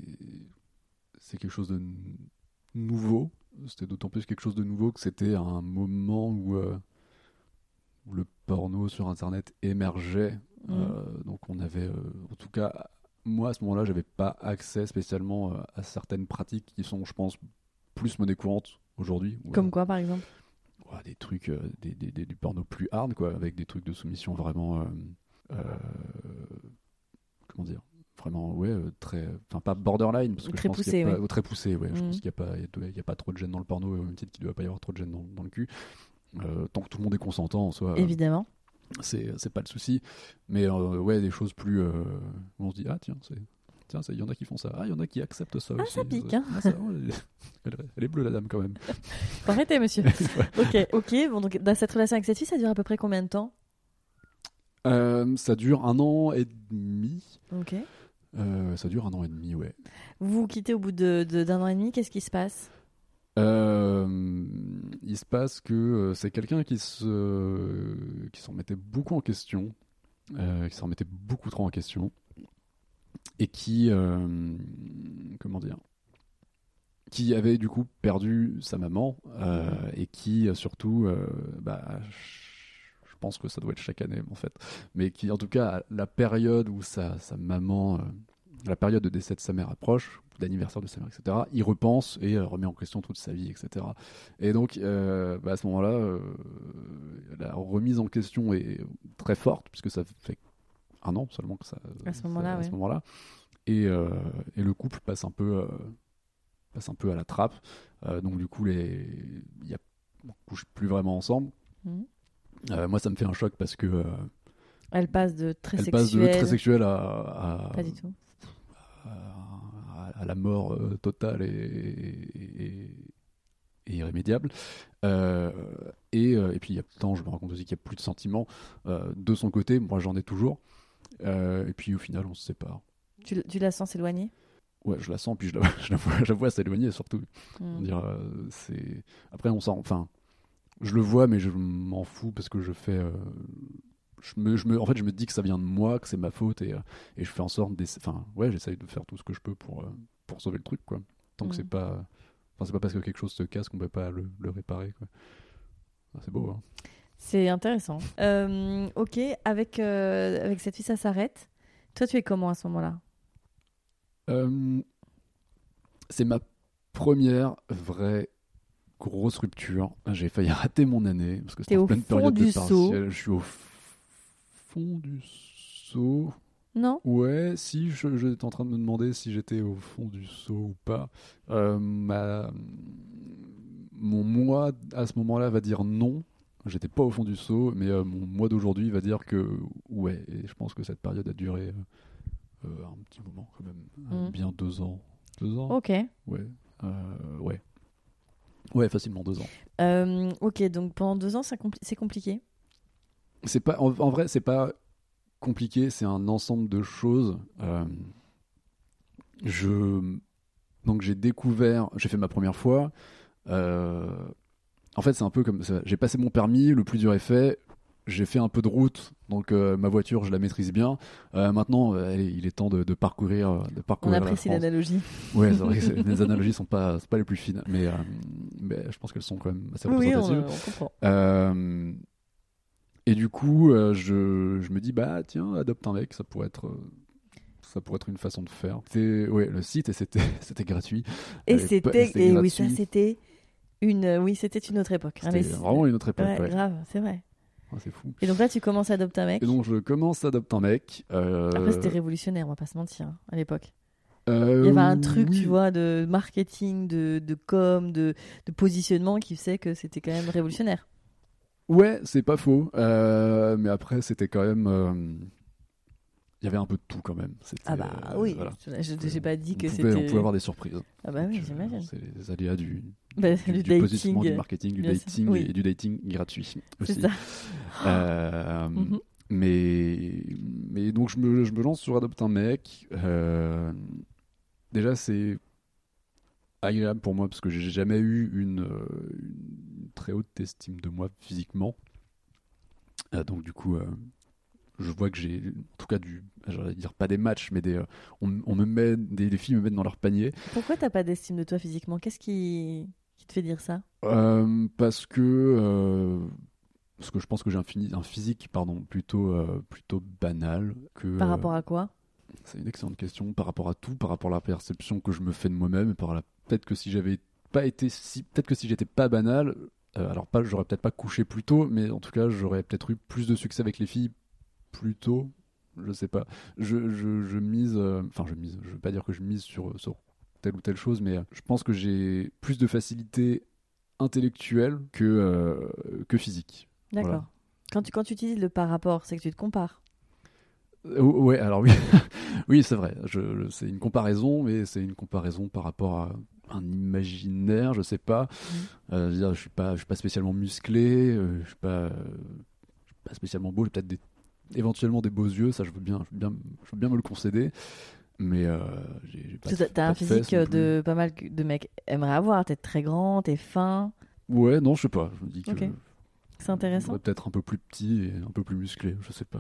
C: c'est quelque chose de nouveau. C'était d'autant plus quelque chose de nouveau que c'était un moment où, euh, où le porno sur internet émergeait. Mmh. Euh, donc on avait, euh, en tout cas, moi à ce moment-là, j'avais pas accès spécialement euh, à certaines pratiques qui sont, je pense, plus monnaie courante aujourd'hui.
B: Comme
C: euh,
B: quoi, par exemple ?
C: Ouais, des trucs, euh, des, des, des, du porno plus hard, quoi, avec des trucs de soumission vraiment, euh, euh, comment dire, vraiment, ouais, euh, très, enfin pas borderline, parce que
B: très
C: je pense
B: poussé,
C: qu'il y a
B: oui.
C: pas, très poussé, ouais.
B: Mmh.
C: Je pense qu'il y a pas, il y a pas trop de gêne dans le porno, au même titre qu'il doit pas y avoir trop de gêne dans, dans le cul. Euh, tant que tout le monde est consentant en soi.
B: Évidemment.
C: Euh, c'est, c'est pas le souci. Mais euh, ouais, des choses plus, euh, où on se dit ah tiens, c'est, tiens, il y en a qui font ça, ah il y en a qui acceptent ça
B: ah,
C: aussi.
B: Ça pique, hein.
C: Ah, ça, ouais, elle, elle est bleue la dame quand même.
B: Faut arrêter, monsieur. ok, ok. Bon, donc dans cette relation avec cette fille, ça dure à peu près combien de temps ?
C: euh, Ça dure un an et demi.
B: Ok.
C: Euh, ça dure un an et demi, ouais.
B: Vous vous quittez au bout de, de, d'un an et demi, qu'est-ce qui se passe ?
C: euh, Il se passe que euh, c'est quelqu'un qui se, qui s'en mettait beaucoup en question, euh, qui s'en mettait beaucoup trop en question, et qui, euh, comment dire, qui avait du coup perdu sa maman, euh, et qui surtout, euh, bah, je pense que ça doit être chaque année en fait, mais qui en tout cas la période où sa, sa maman, euh, la période de décès de sa mère approche, d'anniversaire de sa mère, et cetera, il repense et euh, remet en question toute sa vie, et cetera. Et donc euh, bah, à ce moment-là, euh, la remise en question est très forte puisque ça fait un an seulement que ça.
B: À ce moment-là,
C: ça, à
B: oui.
C: ce moment-là, et, euh, et le couple passe un peu, euh, passe un peu à la trappe. Euh, donc du coup, les, y a, on couche plus vraiment ensemble. Mmh. Euh, moi, ça me fait un choc parce que. Euh,
B: elle passe de très
C: elle
B: sexuelle.
C: passe de très sexuelle à. à
B: Pas du tout.
C: À, à, à la mort euh, totale et, et, et, et irrémédiable. Euh, et, euh, et puis, il y a le temps, je me rends compte aussi qu'il n'y a plus de sentiments euh, de son côté. Moi, j'en ai toujours. Euh, et puis, au final, on se sépare.
B: Tu, tu la sens s'éloigner ?
C: Ouais, je la sens, puis je la, je la vois, je la vois s'éloigner surtout.
B: Mmh.
C: Dire, euh, c'est... Après, on s'en. Enfin. Je le vois, mais je m'en fous parce que je fais, euh, je me, je me, en fait, je me dis que ça vient de moi, que c'est ma faute, et, euh, et je fais en sorte d'essayer. Enfin, ouais, j'essaye de faire tout ce que je peux pour, euh, pour sauver le truc, quoi. Tant
B: Mm.
C: que c'est pas. Enfin, c'est pas parce que quelque chose se casse qu'on peut pas le, le réparer, quoi. Ah, c'est beau, hein.
B: C'est intéressant. Euh, ok, avec, euh, avec cette fille, ça s'arrête. Toi, tu es comment à ce moment-là?
C: Euh, c'est ma première vraie grosse rupture. J'ai failli rater mon année parce que
B: T'es
C: c'était en
B: au
C: pleine
B: fond
C: période
B: du
C: de
B: seau.
C: partiel. Je suis au f- fond du seau.
B: Non?
C: Ouais, si je, j'étais en train de me demander si j'étais au fond du seau ou pas. Euh, ma... Mon moi à ce moment-là va dire non. J'étais pas au fond du seau, mais euh, mon moi d'aujourd'hui va dire que ouais. Et je pense que cette période a duré euh, euh, un petit moment quand même, euh,
B: Mm.
C: bien deux ans. Deux ans.
B: Ok.
C: Ouais. Euh, ouais. Ouais, facilement deux ans.
B: Euh, ok, donc pendant deux ans, ça compli- c'est compliqué.
C: C'est pas, en, en vrai, c'est pas compliqué, c'est un ensemble de choses. Euh, je, donc j'ai découvert, j'ai fait ma première fois. Euh, en fait, c'est un peu comme ça. J'ai passé mon permis, le plus dur est fait. J'ai fait un peu de route, donc euh, ma voiture, je la maîtrise bien. Euh, maintenant, euh, allez, il est temps de, de parcourir, de
B: On
C: parcourir la
B: apprécie
C: France.
B: l'analogie.
C: Ouais, c'est vrai que c'est- les analogies sont pas, c'est pas les plus fines, mais, euh, mais je pense qu'elles sont quand même assez
B: Oui, on,
C: représentatives.
B: on comprend.
C: Euh, et du coup, euh, je, je me dis, bah tiens, adopte un mec, ça pourrait être, euh, ça pourrait être une façon de faire. C'était, ouais, le site, et c'était, c'était gratuit.
B: Et
C: Elle est pas-
B: c'était,
C: c'était
B: et oui, ça
C: gratuit.
B: c'était une, oui, c'était une autre époque. hein,
C: C'était
B: les-
C: vraiment une autre époque.
B: Ouais,
C: Ouais.
B: grave, c'est vrai.
C: Ah, c'est fou.
B: Et donc là, tu commences à adopter un mec.
C: Et donc, je commence à adopter un mec. euh,
B: Après, c'était révolutionnaire, on va pas se mentir, hein, à l'époque.
C: euh,
B: Il y avait un truc,
C: oui.
B: tu vois, de marketing, de, de com, de, de positionnement qui faisait que c'était quand même révolutionnaire.
C: Ouais, c'est pas faux. Euh, mais après, c'était quand même. euh, Il y avait un peu de tout quand même. C'était,
B: Ah bah
C: euh,
B: oui,
C: voilà.
B: je j'ai pas dit
C: On
B: que
C: pouvait,
B: c'était...
C: on pouvait avoir des surprises.
B: Ah bah oui,
C: Donc, euh,
B: j'imagine.
C: C'est les aléas du,
B: Bah,
C: du,
B: du
C: du positionnement,
B: dating,
C: du marketing, du
B: bien sûr.
C: dating
B: Oui.
C: et du dating gratuit
B: C'est
C: aussi.
B: ça.
C: Euh,
B: Mhm.
C: mais, mais donc je me, je me lance sur Adopte un mec. Euh, déjà, c'est agréable pour moi parce que j'ai jamais eu une, euh, une très haute estime de moi physiquement. Euh, donc du coup, euh, je vois que j'ai, en tout cas, du, j'allais dire pas des matchs, mais des, euh, on, on me met, des, des filles me mettent dans leur panier.
B: Pourquoi t'as pas d'estime de toi physiquement? Qu'est-ce qui, qui te fait dire ça?
C: Euh, parce que euh, parce que je pense que j'ai un, fini- un physique pardon plutôt euh, plutôt banal que
B: Par
C: euh,
B: rapport à quoi?
C: c'est une excellente question par rapport à tout, par rapport à la perception que je me fais de moi-même et par la peut-être que si j'avais pas été si peut-être que si j'étais pas banal euh, alors pas j'aurais peut-être pas couché plus tôt, mais en tout cas j'aurais peut-être eu plus de succès avec les filles plus tôt, je sais pas. Je, je, je mise euh, enfin je mise je veux pas dire que je mise sur sur telle ou telle chose, mais euh, je pense que j'ai plus de facilité intellectuelle que, euh, que physique.
B: D'accord.
C: Voilà.
B: Quand tu, quand tu utilises le par rapport, c'est que tu te compares.
C: Euh, ouais, alors oui, oui c'est vrai. Je, c'est une comparaison, mais c'est une comparaison par rapport à un imaginaire, je sais pas.
B: Mmh.
C: Euh, je veux dire, je suis pas, je suis pas spécialement musclé, euh, je suis pas, euh, je suis pas spécialement beau. J'ai peut-être des, éventuellement des beaux yeux, ça je veux bien, je veux bien, je veux bien me le concéder. Mais euh, j'ai, j'ai pas
B: Parce
C: de,
B: que t'as
C: pas
B: un
C: de fesses
B: physique
C: non plus.
B: de pas mal de mecs aimeraient avoir. T'es très grand, t'es fin.
C: Ouais, non, je sais pas. Je me dis que
B: Ok. C'est intéressant.
C: j'aurais peut-être un peu plus petit et un peu plus musclé, je sais pas.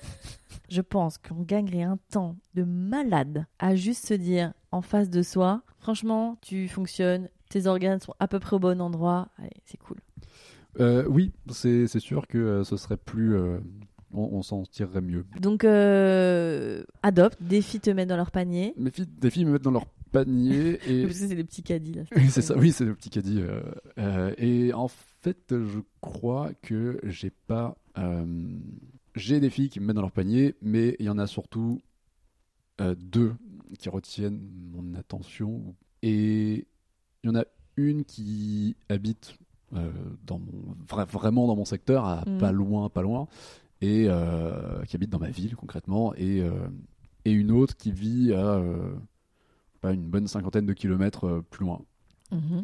B: Je pense qu'on gagnerait un temps de malade à juste se dire en face de soi, franchement, tu fonctionnes, tes organes sont à peu près au bon endroit, allez, c'est cool.
C: Euh, oui, c'est, c'est sûr que euh, ce serait plus. euh, on, on s'en tirerait mieux.
B: Donc, euh, adopte, des filles te mettent dans leur panier.
C: Mes filles, des filles me mettent dans leur panier et.
B: Parce que c'est des petits caddies là.
C: Oui, c'est ça, oui, c'est le petit caddie. euh, euh, et en fait, je crois que j'ai pas. euh, j'ai des filles qui me mettent dans leur panier, mais il y en a surtout euh, deux qui retiennent mon attention. Et il y en a une qui habite euh, dans mon, vra- vraiment dans mon secteur, à
B: Mhm.
C: pas loin, pas loin, et euh, qui habite dans ma ville concrètement, et, euh, et une autre qui vit à euh, pas une bonne cinquantaine de kilomètres euh, plus loin.
B: Mhm.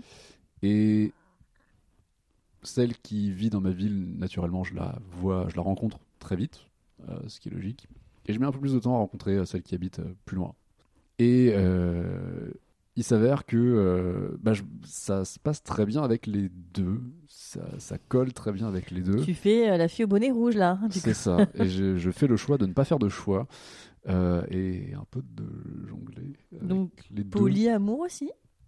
C: Et celle qui vit dans ma ville, naturellement, je la vois, je la rencontre très vite, euh, ce qui est logique. Et je mets un peu plus de temps à rencontrer euh, celle qui habite euh, plus loin. Et euh, il s'avère que euh, bah, je- ça se passe très bien avec les deux. Ça, ça colle très bien avec les deux.
B: Tu fais euh, la fille au bonnet rouge là. Du
C: C'est
B: coup.
C: ça. Et je, je fais le choix de ne pas faire de choix euh, et un peu de jongler avec
B: Donc,
C: les deux.
B: Polyamour aussi.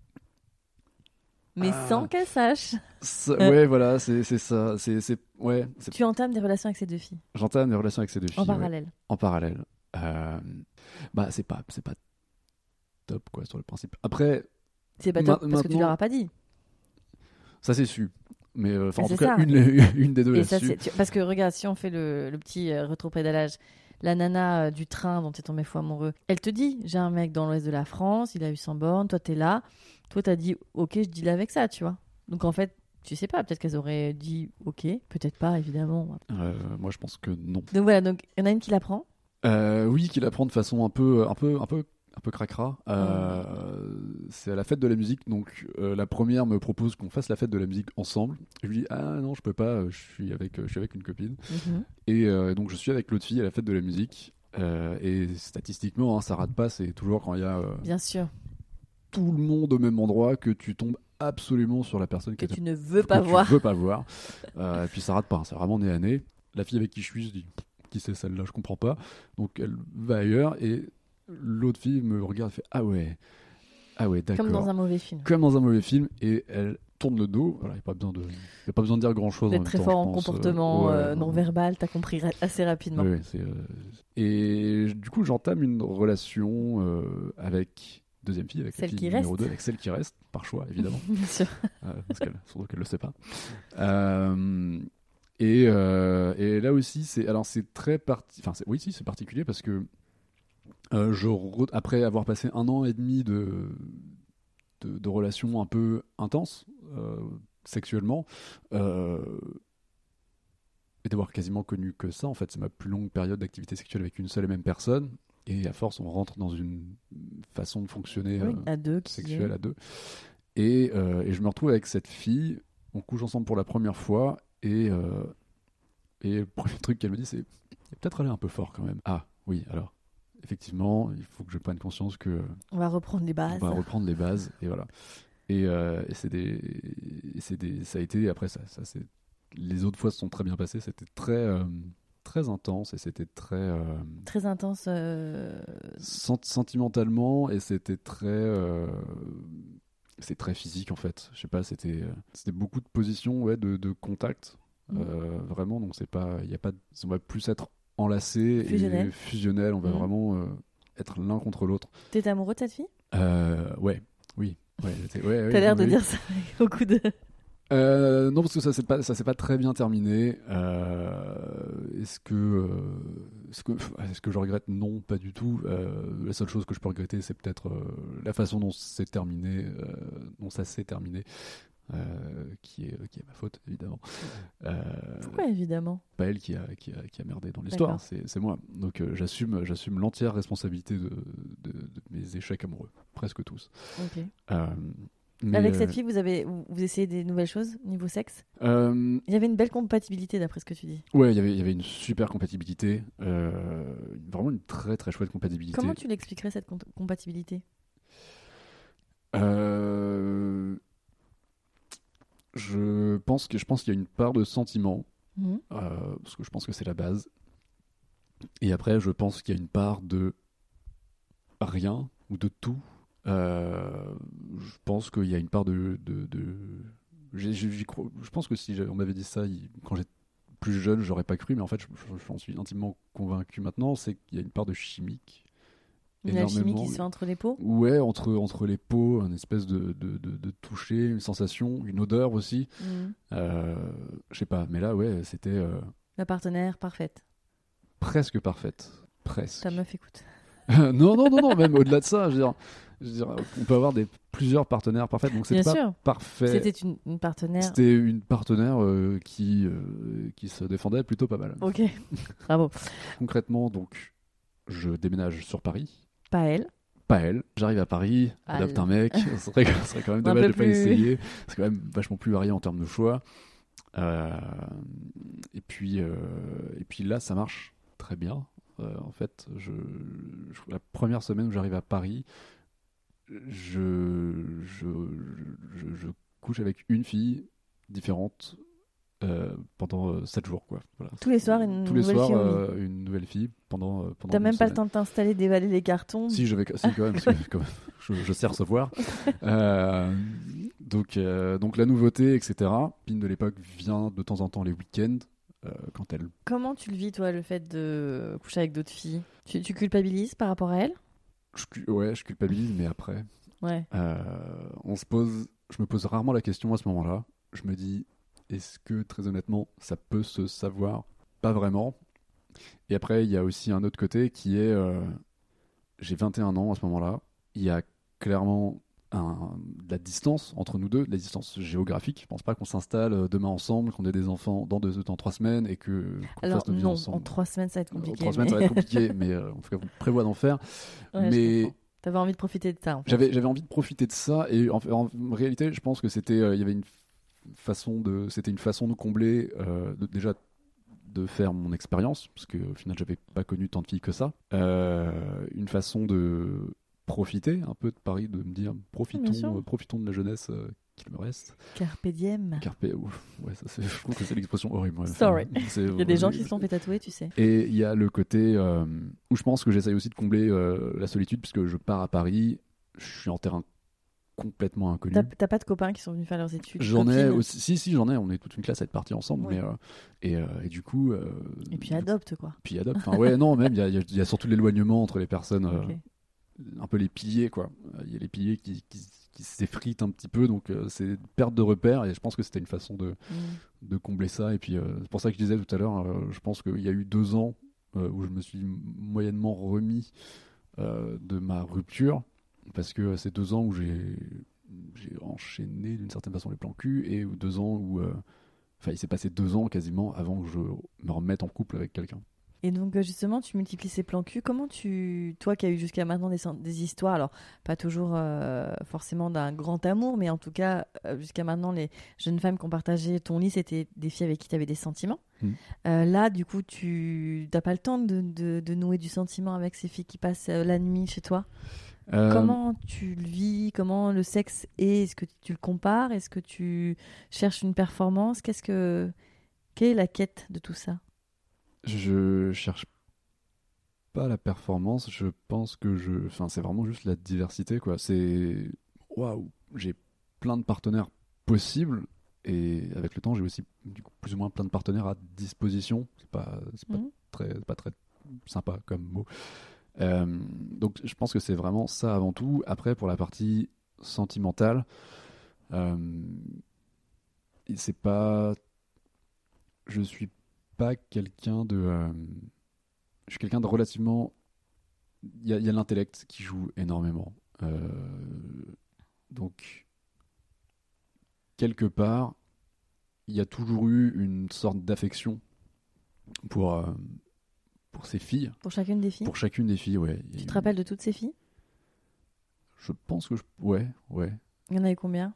B: Mais
C: Ah.
B: sans qu'elle sache.
C: Ça- ouais, voilà, c'est c'est ça. C'est c'est ouais. c'est-
B: Tu entames des relations avec ces deux filles.
C: J'entame des relations avec ces deux filles.
B: En
C: ouais.
B: parallèle.
C: En parallèle. Euh, bah c'est pas c'est pas top quoi sur le principe. Après
B: C'est pas
C: Ma-
B: top parce que tu
C: maintenant-
B: leur as pas dit.
C: ça c'est su. Mais euh, enfin en
B: C'est
C: tout cas
B: ça.
C: une, une des deux
B: Et ça,
C: là-dessus.
B: c'est... tu- Parce que regarde, si on fait le, le petit euh, rétropédalage, la nana euh, du train dont tu es tombé fou amoureux, elle te dit, j'ai un mec dans l'ouest de la France, il a eu cent bornes, toi t'es là. Toi t'as dit, ok, je deal avec ça, tu vois. Donc en fait, tu sais pas, peut-être qu'elles auraient dit, ok, peut-être pas, évidemment.
C: Euh, moi je pense que non.
B: Donc voilà, donc il y en a une qui l'apprend.
C: Euh, oui, qu'il apprend de façon un peu, un peu, un peu, un peu cracra. Euh, C'est à la fête de la musique, donc euh, la première me propose qu'on fasse la fête de la musique ensemble. Je lui dis ah non, je peux pas, euh, je suis avec, euh, je suis avec une copine.
B: Mhm.
C: Et euh, donc je suis avec l'autre fille à la fête de la musique. Euh, et statistiquement, hein, ça rate pas. C'est toujours quand il y a euh,
B: Bien sûr,
C: tout le monde au même endroit que tu tombes absolument sur la personne
B: que
C: que
B: tu ne veux
C: que
B: pas
C: tu
B: voir.
C: veux pas voir. Euh, et puis ça rate pas, hein, c'est vraiment nez à nez. La fille avec qui je suis, je dis qui c'est celle-là, je comprends pas. Donc elle va ailleurs et l'autre fille me regarde et fait ah ouais, ah ouais, d'accord.
B: Comme dans un mauvais film.
C: Comme dans un mauvais film et elle tourne le dos. Voilà, il n'y a pas besoin de, y a pas besoin de dire grand chose.
B: D'être très fort en comportement euh, non verbal, t'as compris ra- assez rapidement.
C: Ouais, ouais, c'est, euh, Et du coup, j'entame une relation euh, avec deuxième fille, avec
B: Celle
C: la fille
B: qui
C: numéro
B: reste.
C: deux, avec celle qui reste, par choix évidemment.
B: Bien sûr.
C: Euh, parce qu'elle, surtout qu'elle le sait pas. Euh, et, euh, et là aussi, c'est alors c'est très parti. Enfin, c'est- oui, si, c'est particulier parce que euh, je re- après avoir passé un an et demi de de, de relations un peu intenses euh, sexuellement. Euh, et d'avoir quasiment connu que ça, en fait, c'est ma plus longue période d'activité sexuelle avec une seule et même personne. Et à force, on rentre dans une façon de fonctionner
B: Oui,
C: euh,
B: à deux. Qui
C: sexuelle
B: est...
C: à deux. Et, euh, et je me retrouve avec cette fille, on couche ensemble pour la première fois, et, euh, et le premier truc qu'elle me dit, c'est il est peut-être allé un peu fort quand même. Ah, oui, alors, effectivement, il faut que je prenne conscience que
B: On va reprendre les bases.
C: on va reprendre les bases, et voilà. Et, euh, et c'est des, et c'est des, ça a été, après ça, ça c'est, les autres fois se sont très bien passées, c'était très, euh, très intense, et c'était très... euh,
B: Très intense. euh,
C: sent- sentimentalement, et c'était très... euh, c'est très physique en fait. Je sais pas, c'était, euh, c'était beaucoup de positions, ouais, de, de contact,
B: Mhm.
C: euh, vraiment, donc c'est pas, il y a pas, de- on va plus être enlacé
B: Fusionnel.
C: et fusionnel, on va
B: Mhm.
C: vraiment euh, être l'un contre l'autre.
B: T'es amoureux de cette fille?
C: Euh, ouais, oui. Ouais, j'étais- ouais, ouais,
B: T'as l'air
C: oui,
B: de
C: oui.
B: dire ça avec beaucoup de.
C: Euh, non, parce que ça s'est pas, ça s'est pas très bien terminé. Euh, est-ce que, euh, est-ce que, est-ce que je regrette? Non, pas du tout. Euh, la seule chose que je peux regretter, c'est peut-être euh, la façon dont c'est terminé, euh, dont ça s'est terminé, euh, qui est, qui est ma faute évidemment. Euh,
B: Pourquoi évidemment?
C: pas elle qui a, qui a, qui a merdé dans l'histoire,
B: D'accord.
C: c'est, c'est moi. Donc euh, j'assume, j'assume l'entière responsabilité de, de, de mes échecs amoureux, presque tous.
B: Ok.
C: Euh, mais,
B: Avec
C: euh,
B: cette fille, vous avez vous, vous essayez des nouvelles choses niveau sexe?
C: euh,
B: Il y avait une belle compatibilité d'après ce que tu dis.
C: Ouais, il y avait- il y avait une super compatibilité, euh, vraiment une très très chouette compatibilité.
B: Comment tu l'expliquerais cette com- compatibilité?
C: Euh, Je pense que je pense qu'il y a une part de sentiment,
B: Mhm.
C: euh, parce que je pense que c'est la base. Et après, je pense qu'il y a une part de rien ou de tout. Euh, je pense qu'il y a une part de, de, de... j'ai- j'ai- j'y crois- Je pense que si j'avais- on m'avait dit ça il- quand j'étais plus jeune, j'aurais pas cru, mais en fait, je, je- j'en suis intimement convaincu maintenant, c'est qu'il y a une part de chimique.
B: Une alchimie qui
C: Énormément.
B: se fait entre les peaux?
C: Ouais, entre, entre les peaux, une espèce de, de, de, de toucher, une sensation, une odeur aussi.
B: Mhm.
C: Euh, je sais pas, mais là, ouais, c'était euh,
B: La partenaire parfaite.
C: presque parfaite. Presque.
B: Ta meuf écoute.
C: non, non, non, non, même au-delà de ça, je veux dire, je veux dire, on peut avoir des, plusieurs partenaires parfaits, donc
B: Bien
C: c'était pas
B: sûr.
C: parfait.
B: C'était une, une partenaire.
C: C'était une partenaire euh, qui, euh, qui se défendait plutôt pas mal.
B: Ok. Bravo.
C: Concrètement, donc, je déménage sur Paris.
B: Pas elle.
C: Pas elle. J'arrive à Paris,
B: Ah
C: adapte
B: là.
C: un mec. Ce serait, ce serait quand même
B: Un
C: dommage
B: peu
C: de pas
B: plus-
C: essayer. C'est quand même vachement plus varié en termes de choix. Euh, et puis, euh, et puis là, ça marche très bien. Euh, en fait, je, je- la première semaine où j'arrive à Paris, je, je, je, je couche avec une fille différente euh, pendant sept jours, quoi. Voilà.
B: Tous les soirs, une
C: Tous les
B: nouvelle
C: soirs,
B: fille au lit.
C: euh, une nouvelle fille pendant, euh, pendant
B: T'as
C: une
B: même pas
C: semaine.
B: le temps de t'installer, d'évaler les cartons.
C: Si, j'avais, si quand même, parce que quand même, je, je sais recevoir. euh, donc, euh, donc la nouveauté, et cetera. Pine de l'époque vient de temps en temps les week-ends. Euh, quand elle...
B: Comment tu le vis, toi, le fait de coucher avec d'autres filles? Tu, tu culpabilises par rapport à elle?
C: je, Ouais, je culpabilise, mais après,
B: Ouais.
C: euh, on se pose, je me pose rarement la question à ce moment-là. Je me dis, est-ce que très honnêtement, ça peut se savoir? Pas vraiment. Et après, il y a aussi un autre côté qui est, euh, j'ai vingt et un ans à ce moment-là. Il y a clairement un, de la distance entre nous deux, de la distance géographique. Je pense pas qu'on s'installe demain ensemble, qu'on ait des enfants dans, deux, dans trois semaines et que, qu'on
B: Alors
C: fasse nos vies
B: non,
C: ensemble.
B: en trois semaines, ça va être compliqué.
C: En trois
B: mais...
C: semaines, ça va être compliqué, mais euh, en tout cas, on prévoit d'en faire.
B: Ouais,
C: mais
B: t'avais envie de profiter de ça, en fait.
C: J'avais, j'avais envie de profiter de ça, et en, en réalité, je pense que c'était, euh, il y avait une façon de, c'était une façon de combler, euh, de, déjà de faire mon expérience, parce qu'au final, j'avais pas connu tant de filles que ça. Euh, une façon de profiter un peu de Paris, de me dire profitons, euh, profitons de la jeunesse euh, qu'il me reste.
B: Carpe diem.
C: Carpe, ouf, ouais, ça c'est, je trouve que c'est l'expression horrible. Ouais.
B: Sorry.
C: Enfin,
B: il y a des gens qui se sont fait tatouer, tu sais.
C: Et il y a le côté euh, où je pense que j'essaye aussi de combler euh, la solitude, puisque je pars à Paris, je suis en terrain complètement inconnu.
B: T'as, t'as pas de copains qui sont venus faire leurs études?
C: J'en ai aussi, si, si, j'en ai, on est toute une classe à être partis ensemble,
B: oui.
C: mais, euh, et, euh, et du coup... Euh,
B: et puis adopte, quoi.
C: Puis adopte, enfin ouais, non, même, il y a, y, a, y a surtout l'éloignement entre les personnes, euh,
B: okay.
C: un peu les piliers, quoi. Il y a les piliers qui, qui, qui s'effritent un petit peu, donc euh, c'est une perte de repères, et je pense que c'était une façon de, mm. de combler ça, et puis euh, c'est pour ça que je disais tout à l'heure, euh, je pense qu'il y a eu deux ans euh, où je me suis moyennement remis euh, de ma rupture, parce que c'est deux ans où j'ai... j'ai enchaîné d'une certaine façon les plans cul, et deux ans où euh, enfin il s'est passé deux ans quasiment avant que je me remette en couple avec quelqu'un.
B: Et donc justement tu multiplies ces plans cul, comment tu, toi qui as eu jusqu'à maintenant des, des histoires, alors pas toujours euh, forcément d'un grand amour, mais en tout cas euh, jusqu'à maintenant les jeunes femmes qui ont partagé ton lit c'était des filles avec qui tu avais des sentiments. Mmh. Euh, là du coup tu n'as pas le temps de, de, de nouer du sentiment avec ces filles qui passent euh, la nuit chez toi? Euh... Comment tu le vis? Comment le sexe est? Est-ce que tu le compares? Est-ce que tu cherches une performance? Qu'est-ce que... Quelle est la quête de tout ça?
C: Je cherche pas la performance. Je pense que je... Enfin, c'est vraiment juste la diversité, quoi. C'est... Waouh! J'ai plein de partenaires possibles. Et avec le temps, j'ai aussi du coup, plus ou moins plein de partenaires à disposition. C'est pas, c'est pas, mmh. très, c'est pas très sympa comme mot. Euh, donc je pense que c'est vraiment ça avant tout. Après pour la partie sentimentale, euh, c'est pas, je suis pas quelqu'un de, euh, je suis quelqu'un de relativement, il y, y a l'intellect qui joue énormément. Euh, donc quelque part, il y a toujours eu une sorte d'affection pour euh, pour ces filles.
B: Pour chacune des filles?
C: Pour chacune des filles, ouais.
B: Tu te rappelles de toutes ces filles?
C: Je pense que je... Ouais, ouais.
B: Il y en avait combien?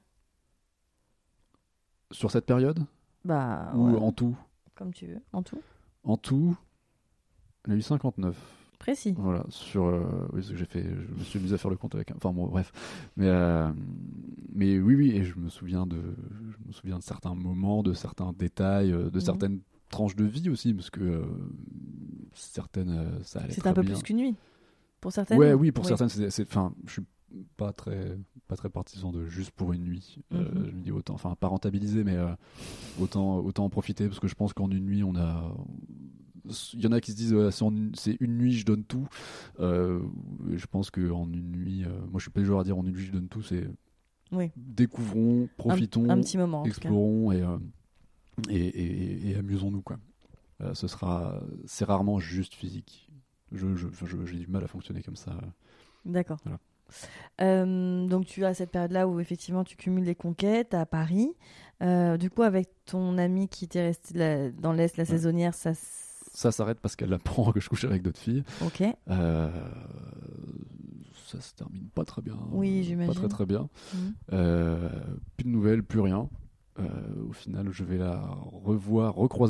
C: Sur cette période?
B: Bah,
C: Ou
B: ouais.
C: en tout?
B: Comme tu veux. En tout?
C: En tout, il y en a eu cinquante-neuf.
B: Précis.
C: Voilà, sur... Euh... Oui, ce que j'ai fait... Je me suis mis à faire le compte avec... Enfin, bon, bref. Mais, euh... Mais oui, oui, et je me souviens de... Je me souviens de certains moments, de certains détails, de mmh. certaines... tranche de vie aussi, parce que euh, certaines euh, ça allait
B: c'est
C: très
B: un peu
C: bien.
B: Plus qu'une nuit pour certaines.
C: Ouais, oui, pour
B: oui.
C: certaines c'est, c'est enfin je suis pas très pas très partisan de juste pour une nuit. Mm-hmm. euh, je me dis autant enfin pas rentabiliser, mais euh, autant autant en profiter, parce que je pense qu'en une nuit on a il y en a qui se disent euh, c'est, en une... c'est une nuit je donne tout. Euh, je pense que en une nuit euh... moi je suis pas le genre à dire en une nuit je donne tout. C'est
B: oui.
C: Découvrons, profitons,
B: un, un petit moment,
C: explorons et euh... Et, et, et amusons-nous, quoi. Euh, ce sera, c'est rarement juste physique. Je, je, je, j'ai du mal à fonctionner comme ça.
B: D'accord.
C: Voilà.
B: Euh, donc tu as cette période-là où effectivement tu cumules les conquêtes à Paris. Euh, du coup, avec ton amie qui était restée la, dans l'Est, la ouais. saisonnière, ça...
C: Ça s'arrête parce qu'elle apprend que je couche avec d'autres filles.
B: Ok.
C: Euh, ça se termine pas très bien.
B: Oui, j'imagine.
C: Pas très très bien.
B: Mmh.
C: Euh, plus de nouvelles, plus rien. Euh, au final, je vais la revoir, recroiser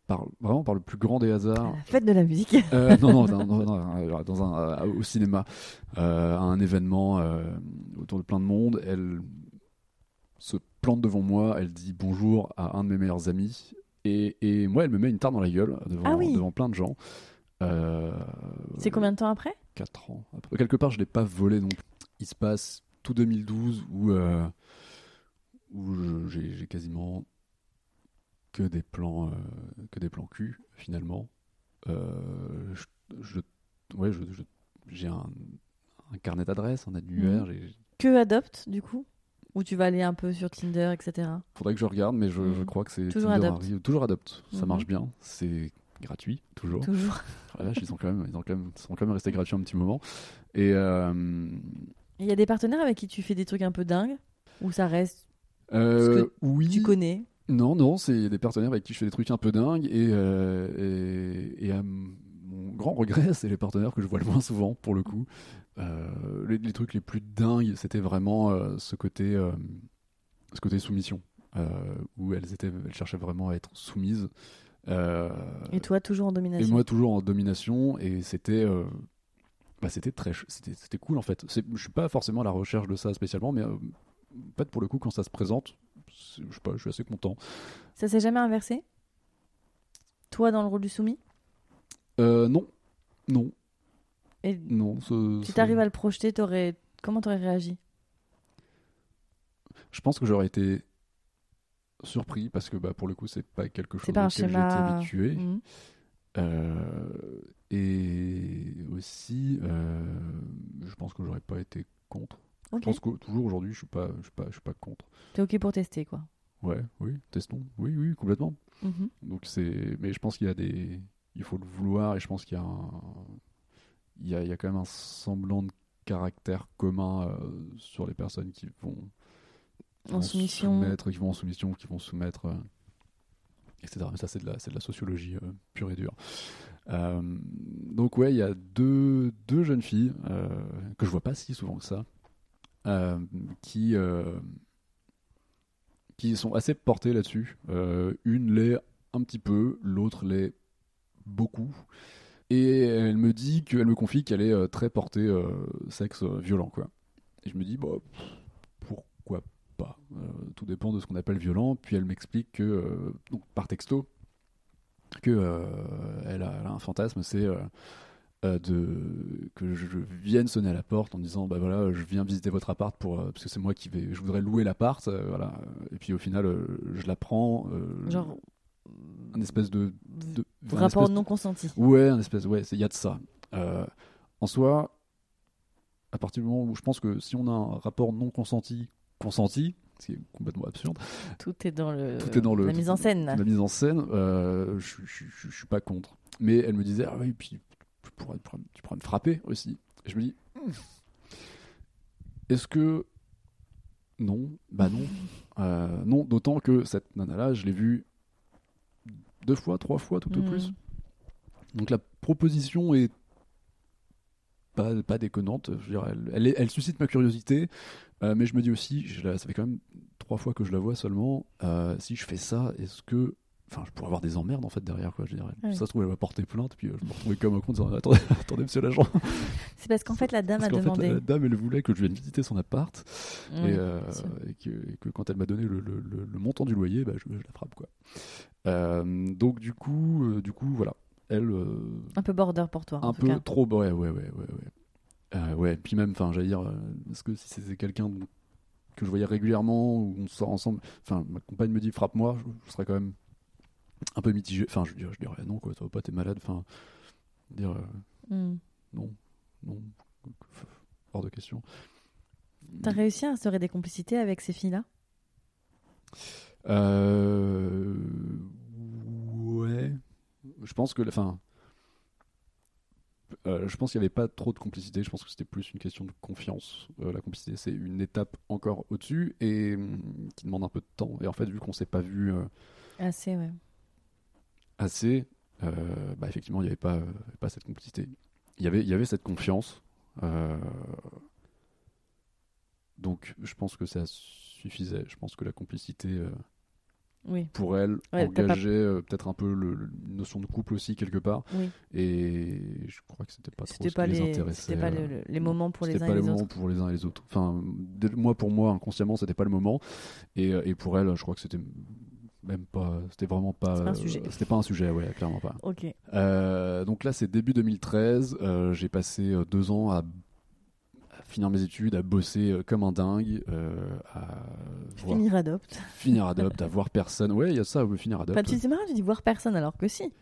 C: par, vraiment par le plus grand des hasards.
B: À la fête de la musique.
C: Euh, non, non, non, non, non, dans un, euh, au cinéma, euh, à un événement euh, autour de plein de monde, elle se plante devant moi, elle dit bonjour à un de mes meilleurs amis, et, et moi, elle me met une tarte dans la gueule devant,
B: Ah oui.
C: devant plein de gens. Euh,
B: C'est combien de temps après ?
C: quatre ans. Quelque part, je ne l'ai pas volé non plus. Il se passe tout deux mille douze où, euh, où je, j'ai, j'ai quasiment que des plans, euh, que des plans cul, finalement. Euh, je, je, ouais, je, je, j'ai un, un carnet d'adresses, un annuaire.
B: Mmh.
C: J'ai...
B: Que Adopt, du coup ? Ou tu vas aller un peu sur Tinder, et cetera.
C: Faudrait que je regarde, mais je,
B: mmh.
C: je crois que c'est
B: toujours
C: Tinder
B: Adopt.
C: arrive. Toujours Adopt. Ça
B: mmh.
C: marche bien. C'est gratuit, toujours.
B: Toujours.
C: Ah, là, ils sont quand même, ils sont quand même, ils sont quand même restés gratuits un petit moment. Et euh,
B: il y a des partenaires avec qui tu fais des trucs un peu dingues ? Ou ça reste
C: euh,
B: ce que
C: oui.
B: tu connais ?
C: Non, non, c'est des partenaires avec qui je fais des trucs un peu dingues. Et, euh, et, et à mon grand regret, c'est les partenaires que je vois le moins souvent, pour le coup. Euh, les, les trucs les plus dingues, c'était vraiment euh, ce côté, euh, ce côté soumission, euh, où elles étaient, elles cherchaient vraiment à être soumises. Euh,
B: et toi, toujours en domination ?
C: Et moi, toujours en domination. Et c'était, euh, bah, c'était très, c'était, c'était cool en fait. C'est, je suis pas forcément à la recherche de ça spécialement, mais euh, en fait, pour le coup, quand ça se présente, je sais pas, je suis assez content.
B: Ça s'est jamais inversé ? Toi, dans le rôle du soumis ?
C: Euh, non, non.
B: Et
C: non ce,
B: si tu arrives à le projeter, t'aurais... comment tu aurais réagi ?
C: Je pense que j'aurais été surpris parce que bah, pour le coup, c'est pas quelque chose
B: c'est pas un
C: auquel
B: schéma...
C: j'étais habitué.
B: Mmh.
C: Euh, et aussi, euh, je pense que j'aurais pas été contre.
B: Okay.
C: Je pense que toujours aujourd'hui, je suis pas, je suis pas, je suis pas contre.
B: T'es ok pour tester, quoi.
C: Ouais, oui, testons. Oui, oui, complètement.
B: Mmh.
C: Donc c'est, mais je pense qu'il y a des, il faut le vouloir et je pense qu'il y a un... Il y, a, il y a quand même un semblant de caractère commun euh, sur les personnes qui vont, qui
B: en
C: vont
B: soumission,
C: soumettre, qui vont en soumission, qui vont soumettre, euh, et cetera. Mais ça, c'est de la, c'est de la sociologie euh, pure et dure. Euh, donc ouais, il y a deux, deux jeunes filles euh, que je vois pas si souvent que ça, euh, qui euh, qui sont assez portées là-dessus. Euh, une l'est un petit peu, l'autre l'est beaucoup. Et elle me dit qu'elle me confie qu'elle est euh, très portée euh, sexe euh, violent, quoi. Et je me dis, bah, pourquoi pas euh, tout dépend de ce qu'on appelle violent. Puis elle m'explique que, euh, donc par texto, que euh, elle, a, elle a un fantasme, c'est euh, euh, de que je vienne sonner à la porte en disant, bah voilà, je viens visiter votre appart pour euh, parce que c'est moi qui vais, je voudrais louer l'appart, euh, voilà. Et puis au final, euh, je la prends. Euh,
B: Genre.
C: Un espèce de, de
B: rapport
C: espèce
B: non
C: de,
B: consenti.
C: Ouais, un espèce, ouais, il y a de ça. Euh, en soi, à partir du moment où je pense que si on a un rapport non consenti, consenti, ce qui est complètement absurde.
B: Tout est dans le.
C: Tout est dans le.
B: La mise en scène.
C: La mise en scène, euh, je, je, je, je suis pas contre. Mais elle me disait, ah oui, puis tu pourrais, tu pourrais me frapper aussi. Et je me dis, hmm, est-ce que non, bah non, euh, non. D'autant que cette nana-là, je l'ai vue deux fois, trois fois, tout au mmh. plus. Donc la proposition est pas, pas déconnante. Je veux dire, elle, elle, elle suscite ma curiosité, euh, mais je me dis aussi, je la, ça fait quand même trois fois que je la vois seulement. Euh, si je fais ça, est-ce que, enfin, je pourrais avoir des emmerdes en fait derrière, quoi. Je dirais. Ah oui. Ça se trouve, elle va porter plainte, puis euh, je me retrouvais comme un con en disant, attendez, attendez, monsieur l'agent.
B: C'est parce qu'en fait la dame
C: parce
B: a demandé.
C: Fait, la, la dame, elle voulait que je vienne visiter son appart,
B: mmh,
C: et, euh, et, que, et que quand elle m'a donné le, le, le, le montant du loyer, bah, je, je la frappe, quoi. Euh, donc du coup, euh, du coup, voilà. Elle. Euh,
B: un peu border pour toi.
C: Un
B: en
C: peu
B: tout cas.
C: trop, ouais, ouais, ouais, ouais, ouais. Euh, ouais. Puis même, enfin, j'allais dire, euh, est-ce que si c'était quelqu'un que je voyais régulièrement ou on sort ensemble, enfin, ma compagne me dit frappe-moi, je, je serais quand même un peu mitigé. Enfin, je, je dirais non, quoi, ça va pas, t'es malade. Enfin, dire euh, mm. non, non, hors de question.
B: T'as réussi à instaurer des complicités avec ces filles-là?
C: Euh... Ouais. Je pense que... Enfin... Euh, je pense qu'il n'y avait pas trop de complicité. Je pense que c'était plus une question de confiance. Euh, la complicité, c'est une étape encore au-dessus et euh, qui demande un peu de temps. Et en fait, vu qu'on ne s'est pas vu... Euh,
B: assez, ouais.
C: Assez, euh, bah effectivement, il n'y avait pas, euh, pas cette complicité. Il y avait, il y avait cette confiance. Euh, donc, je pense que ça suffisait. Je pense que la complicité... Euh,
B: Oui.
C: Pour elle,
B: Ouais,
C: engager euh, peut-être un peu le, le- une notion de couple aussi quelque part.
B: Oui.
C: Et je crois que c'était pas trop
B: C'était
C: ce
B: pas
C: qui les,
B: les,
C: intéressait.
B: c'était pas le- le- les moments pour les
C: C'était
B: uns
C: pas
B: et
C: les
B: les
C: moments
B: autres.
C: pour les uns et les autres. Enfin, dès- moi pour moi inconsciemment c'était pas le moment. Et, euh, et pour elle, je crois que c'était même pas, c'était vraiment pas,
B: C'est pas un
C: euh,
B: sujet.
C: c'était pas un sujet, ouais, clairement pas.
B: Ok.
C: Euh, donc là, c'est début deux mille treize. Euh, j'ai passé euh, deux ans à, à finir mes études, à bosser euh, comme un dingue, euh, à voir-
B: Finir adopte.
C: finir adopt, à voir personne. Ouais, il y a ça, ouais, finir adopt.
B: Enfin, tu c'est marrant, tu dis voir personne alors que si.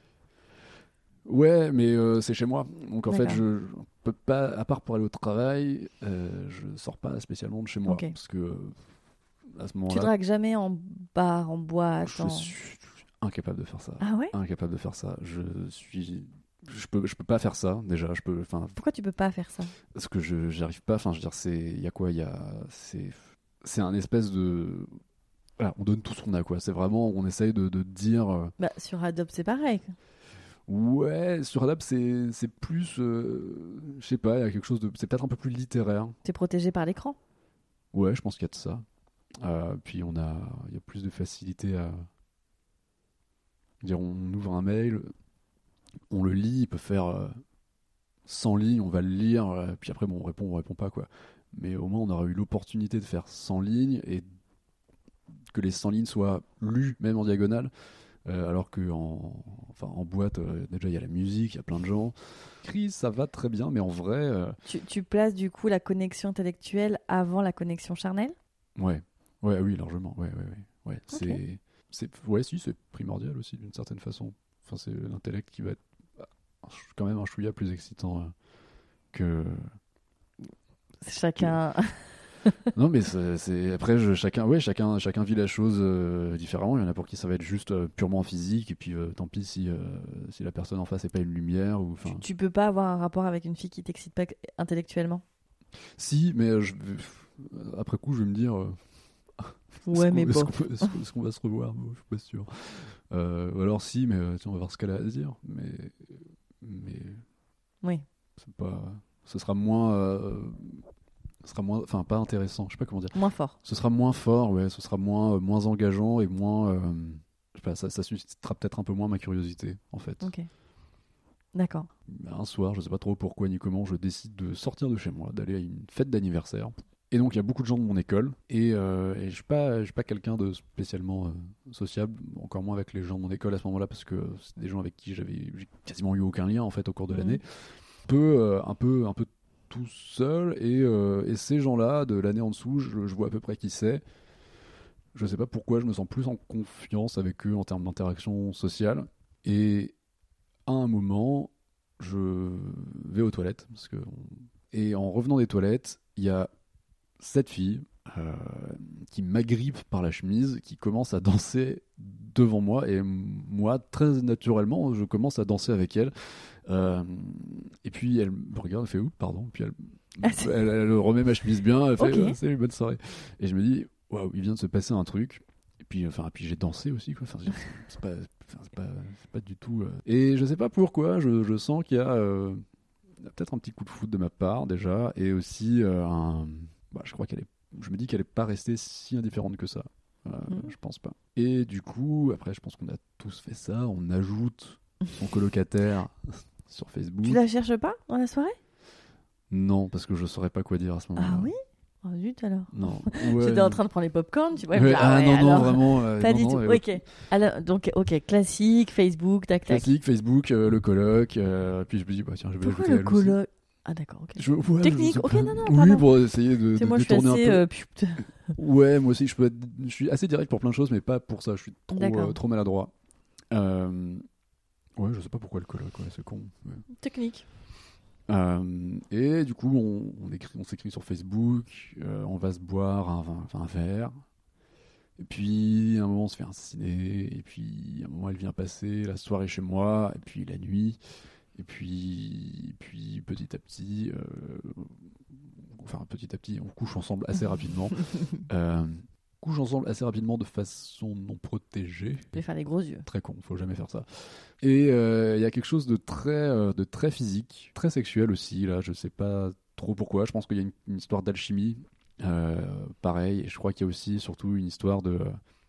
C: Ouais, mais euh, c'est chez moi. Donc en fait,
B: D'accord.
C: je, je peux pas, à part pour aller au travail, euh, je sors pas spécialement de chez moi.
B: Ok.
C: Parce que euh, à ce
B: Tu
C: moment-là,
B: dragues jamais en bar, en boîte.
C: je
B: en-
C: suis, je suis incapable de faire ça.
B: Ah ouais?
C: Incapable de faire ça. Je suis. Je peux, je peux pas faire ça déjà. Je peux, enfin,
B: Pourquoi tu peux pas faire ça?
C: parce que je j'arrive pas, enfin je veux dire, c'est il y a quoi, il y a c'est c'est un espèce de voilà, on donne tout ce qu'on a, quoi. C'est vraiment, on essaye de, de dire euh,
B: Bah, sur Adobe, c'est pareil.
C: ouais, sur Adapt c'est c'est plus euh, je sais pas, il y a quelque chose de, c'est peut-être un peu plus littéraire.
B: T'es protégé par l'écran.
C: Ouais, je pense qu'il y a de ça. Euh, puis on a il y a plus de facilité à dire, on ouvre un mail, on le lit, il peut faire euh, cent lignes, on va le lire, euh, puis après bon, on répond, on répond pas, quoi. Mais au moins on aura eu l'opportunité de faire cent lignes et que les cent lignes soient lues même en diagonale, euh, alors que en, enfin, en boîte, euh, déjà il y a la musique, il y a plein de gens. Écrit, ça va très bien, mais en vrai, euh,
B: Tu, tu places du coup la connexion intellectuelle avant la connexion charnelle?
C: ouais, ouais, oui, largement, ouais, ouais, ouais, ouais.
B: Ok.
C: C'est, c'est, ouais, si, c'est primordial aussi d'une certaine façon. Enfin, c'est l'intellect qui va être euh, quand même un chouïa plus excitant euh, que.
B: Chacun.
C: Non, mais c'est, c'est- après je, chacun, ouais, chacun, chacun vit la chose euh, différemment. Il y en a pour qui ça va être juste euh, purement physique, et puis euh, tant pis si, euh, si la personne en face n'est pas une lumière ou enfin.
B: Tu, tu peux pas avoir un rapport avec une fille qui t'excite pas intellectuellement?
C: Si, mais euh, je, après coup, je vais me dire. euh,
B: Ouais,
C: est-ce
B: mais
C: qu'on, est-ce
B: bon.
C: qu'on peut- est-ce qu'on- est-ce qu'on va se revoir? Bon, je suis pas sûr. Euh, ou alors si, mais euh, tiens, on va voir ce qu'elle a à dire. Mais, mais
B: Oui.
C: c'est pas, ce sera moins, euh, ce sera moins, enfin pas intéressant. Je sais pas comment dire.
B: Moins fort.
C: Ce sera moins fort, ouais. Ce sera moins, euh, moins engageant et moins, euh, je sais pas, ça, ça suscitera peut-être un peu moins ma curiosité, en fait.
B: Ok. D'accord.
C: Un soir, je sais pas trop pourquoi ni comment, je décide de sortir de chez moi, d'aller à une fête d'anniversaire. Et donc, il y a beaucoup de gens de mon école. Et, euh, et je suis pas, je suis pas quelqu'un de spécialement euh, sociable, encore moins avec les gens de mon école à ce moment-là, parce que c'est des gens avec qui j'avais j'ai quasiment eu aucun lien en fait au cours de
B: Mhm.
C: l'année. Un peu, euh, un peu, un peu tout seul. Et, euh, et ces gens-là, de l'année en dessous, je, je vois à peu près qui c'est. Je sais pas pourquoi, je me sens plus en confiance avec eux en termes d'interaction sociale. Et à un moment, je vais aux toilettes. Parce que et en revenant des toilettes, il y a cette fille euh, qui m'agrippe par la chemise, qui commence à danser devant moi. Et moi, très naturellement, je commence à danser avec elle. Euh, et puis elle me regarde, elle fait ouh, pardon. Puis elle,
B: Ah, c'est-
C: elle, elle remet ma chemise bien, elle fait
B: Ok.
C: ah, salut, bonne soirée. Et je me dis, waouh, il vient de se passer un truc. Et puis, enfin, puis j'ai dansé aussi, quoi. Enfin, c'est- c'est pas, enfin, c'est pas, c'est pas du tout. euh. Et je sais pas pourquoi, je, je sens qu'il y a, euh, il y a peut-être un petit coup de foot de ma part déjà, et aussi euh, un. Bah, je crois qu'elle est. Je me dis qu'elle est pas restée si indifférente que ça. Euh,
B: Mhm.
C: Je pense pas. Et du coup, après, je pense qu'on a tous fait ça. On ajoute son colocataire sur Facebook.
B: Tu la cherches pas dans la soirée?
C: Non, parce que je saurais pas quoi dire à ce moment-là.
B: Ah oui? Oh zut alors.
C: Non.
B: J'étais en train de prendre les popcorn, tu vois.
C: Ouais,
B: Ah
C: ah
B: ouais,
C: non, non,
B: alors.
C: vraiment. euh,
B: Pas
C: non,
B: du
C: non,
B: tout.
C: euh,
B: Ok. Alors, donc, ok, classique, Facebook, tac, tac.
C: Classique, Facebook, euh, le coloc. euh, puis je me dis, bah, tiens, je vais
B: Pourquoi
C: l'ajouter
B: le
C: elle aussi.
B: coloc? Ah d'accord, ok.
C: Je- ouais,
B: Technique,
C: je sais
B: ok,
C: pas.
B: non, non,
C: Oui,
B: pardon.
C: pour essayer de,
B: C'est
C: de
B: moi, je suis
C: détourner
B: assez.
C: un peu.
B: euh, put-
C: Ouais, moi aussi, je peux être, je suis assez direct pour plein de choses, mais pas pour ça. Je suis trop,
B: D'accord.
C: euh, trop maladroit. Euh, Ouais, je sais pas pourquoi le coloc, ouais, c'est con. Ouais.
B: Technique.
C: Euh, et du coup, on, on écrit, on s'écrit sur Facebook, euh, on va se boire un, vin- enfin, un verre. Et puis, à un moment, on se fait un ciné. Et puis, à un moment, elle vient passer la soirée chez moi. Et puis, la nuit. Et puis, et puis petit à petit, euh, enfin, petit à petit, on couche ensemble assez rapidement. euh, on couche ensemble assez rapidement de façon non protégée.
B: Je vais faire les gros yeux.
C: Très con, faut jamais faire ça. Et il euh, y a quelque chose de très, euh, de très physique, très sexuel aussi. Là, je sais pas trop pourquoi. Je pense qu'il y a une, une histoire d'alchimie, euh, pareil. Et je crois qu'il y a aussi surtout une histoire de,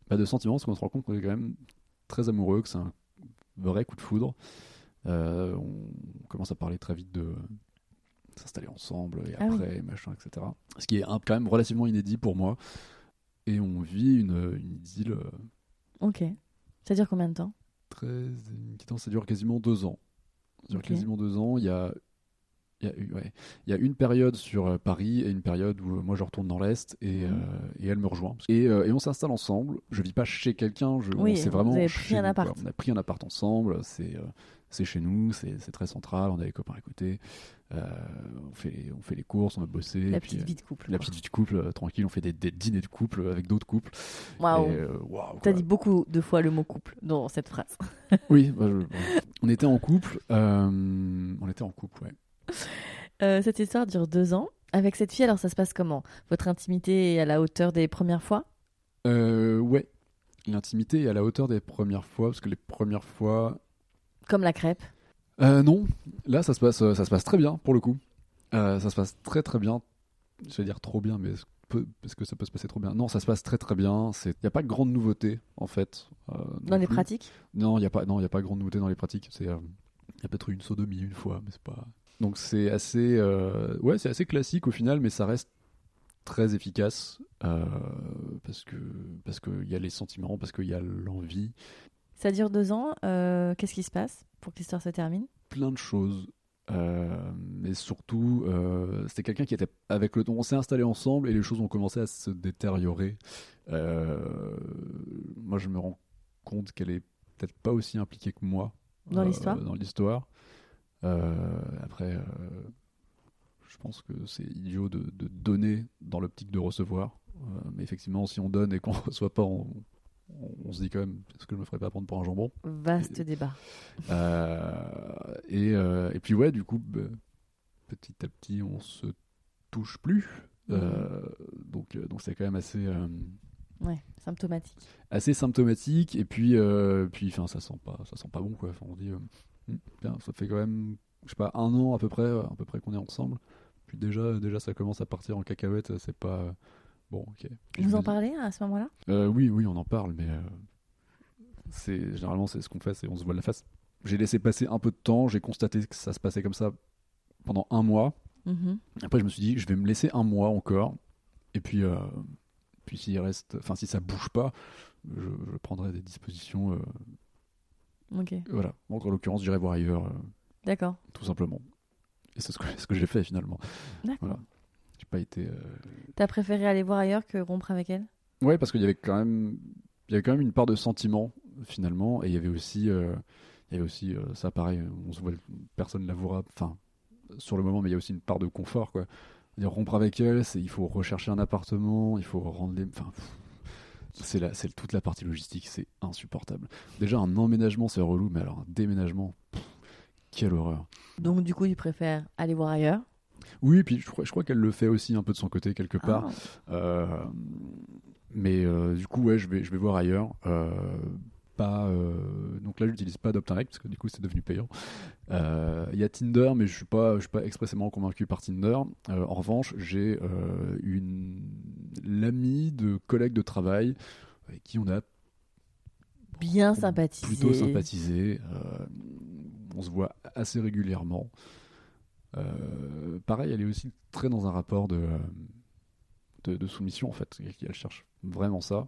C: Pas de sentiments, parce qu'on se rend compte qu'on est quand même très amoureux, que c'est un vrai coup de foudre. Euh, on commence à parler très vite de s'installer ensemble et
B: Ah
C: après,
B: oui.
C: machin, et cetera. Ce qui est un, quand même relativement inédit pour moi. Et on vit une, une idylle euh,
B: Ok. Ça dure combien de temps?
C: très... Une quittance, ça dure quasiment deux ans. Ça dure
B: Ok.
C: quasiment deux ans. Il y a... Il y, a, eu- ouais. Il y a une période sur euh, Paris et une période où euh, moi je retourne dans l'Est et,
B: Mhm.
C: euh, et elle me rejoint. Et, euh, et on s'installe ensemble. Je vis pas chez quelqu'un, je,
B: Oui,
C: on- c'est
B: vous
C: vraiment
B: avez
C: chez
B: pris un
C: nous,
B: appart.
C: quoi. On a pris un appart ensemble, c'est, euh, c'est chez nous, c'est, c'est très central, on a les copains à côté. Euh, on, fait, on fait les courses, on va bosser.
B: La
C: et puis,
B: petite
C: euh,
B: vie de couple.
C: La
B: quoi.
C: petite vie de couple, euh, tranquille, on fait des, des dîners de couple avec d'autres couples.
B: Waouh.
C: Et, euh, waouh,
B: T'as
C: quoi.
B: dit beaucoup de fois le mot couple dans cette phrase.
C: Oui, bah, je- bon. On était en couple. euh, on était en couple, ouais.
B: Euh, cette histoire dure deux ans. Avec cette fille, alors ça se passe comment? Votre intimité est à la hauteur des premières fois?
C: Euh, ouais. L'intimité est à la hauteur des premières fois, parce que les premières fois.
B: Comme la crêpe?
C: Euh, non, là ça se passe, euh, ça se passe très bien pour le coup. Euh, ça se passe très très bien. Je vais dire trop bien, mais est-ce que- est-ce que ça peut se passer trop bien? Non, ça se passe très très bien. Il n'y a pas de grande nouveauté en fait. euh, non
B: Dans les
C: plus.
B: pratiques?
C: Non, il n'y a pas, non, il y a pas de grande nouveauté dans les pratiques. C'est, euh, il y a peut-être eu une sodomie une fois, mais c'est pas. Donc c'est assez, euh, ouais, c'est assez classique au final, mais ça reste très efficace euh, parce que parce qu'il y a les sentiments, parce qu'il y a l'envie,
B: Ça dure deux ans. euh, Qu'est-ce qui se passe pour que l'histoire se termine?
C: plein de choses. Euh, mais surtout, euh, c'était quelqu'un qui était avec le temps. On s'est installé ensemble et les choses ont commencé à se détériorer. Euh, moi, je me rends compte qu'elle est peut-être pas aussi impliquée que moi
B: Dans
C: euh,
B: l'histoire?
C: Dans l'histoire. Euh, après, euh, je pense que c'est idiot de, de donner dans l'optique de recevoir. Euh, mais effectivement, si on donne et qu'on ne reçoit pas, on, on, on se dit quand même, est-ce que je me ferais pas prendre pour un jambon?
B: Vaste débat.
C: Euh, et, euh, et puis ouais, du coup, bah, petit à petit, on se touche plus. Euh, donc, euh, donc c'est quand même assez, euh,
B: Ouais, symptomatique.
C: assez symptomatique. Et puis, euh, puis, enfin, ça sent pas, ça sent pas bon, quoi. Enfin, on dit, euh, Hm, bien, ça fait quand même, je sais pas, un an à peu près, à peu près qu'on est ensemble. Puis déjà, déjà, ça commence à partir en cacahuète. C'est pas euh, bon, ok. Puis
B: Vous
C: je
B: en
C: me-
B: parlez à ce moment-là?
C: Euh, Oui, oui, on en parle, mais euh, c'est généralement c'est ce qu'on fait, c'est on se voit la face. J'ai laissé passer un peu de temps, j'ai constaté que ça se passait comme ça pendant un mois.
B: Mhm.
C: Après, je me suis dit, je vais me laisser un mois encore, et puis, euh, puis s'il reste, enfin si ça bouge pas, je, je prendrai des dispositions. euh,
B: Ok,
C: voilà. Donc en l'occurrence, j'irai voir ailleurs, euh,
B: d'accord.
C: tout simplement. Et c'est ce que, ce que j'ai fait finalement.
B: D'accord.
C: Voilà. J'ai pas été. euh,
B: T'as préféré aller voir ailleurs que rompre avec elle?
C: Ouais, parce qu'il y avait quand même, il y avait quand même une part de sentiment finalement, et il y avait aussi, euh, il y avait aussi euh, ça pareil, on se voit, personne l'avouera, enfin sur le moment, mais il y a aussi une part de confort quoi. Dire rompre avec elle, c'est il faut rechercher un appartement, il faut rendre les, enfin pff, c'est la, c'est toute la partie logistique, c'est insupportable. Déjà un emménagement c'est relou, mais alors un déménagement, pff, quelle horreur.
B: Donc du coup, tu préfères aller voir ailleurs?
C: Oui, puis je crois, je crois qu'elle le fait aussi un peu de son côté quelque part.
B: Ah.
C: Euh, mais euh, du coup, ouais, je vais, je vais voir ailleurs. Euh, pas, euh, donc là, j'utilise pas d'Optinrect parce que du coup, c'est devenu payant. Euh, Il y a Tinder, mais je suis pas, je suis pas expressément convaincu par Tinder. Euh, en revanche, j'ai euh, une l'amie de collègues de travail avec qui on a
B: Bien sympathisé.
C: plutôt sympathisé. Euh, on se voit assez régulièrement. Euh, pareil, elle est aussi très dans un rapport de, euh, de, de soumission en fait. Elle cherche vraiment ça.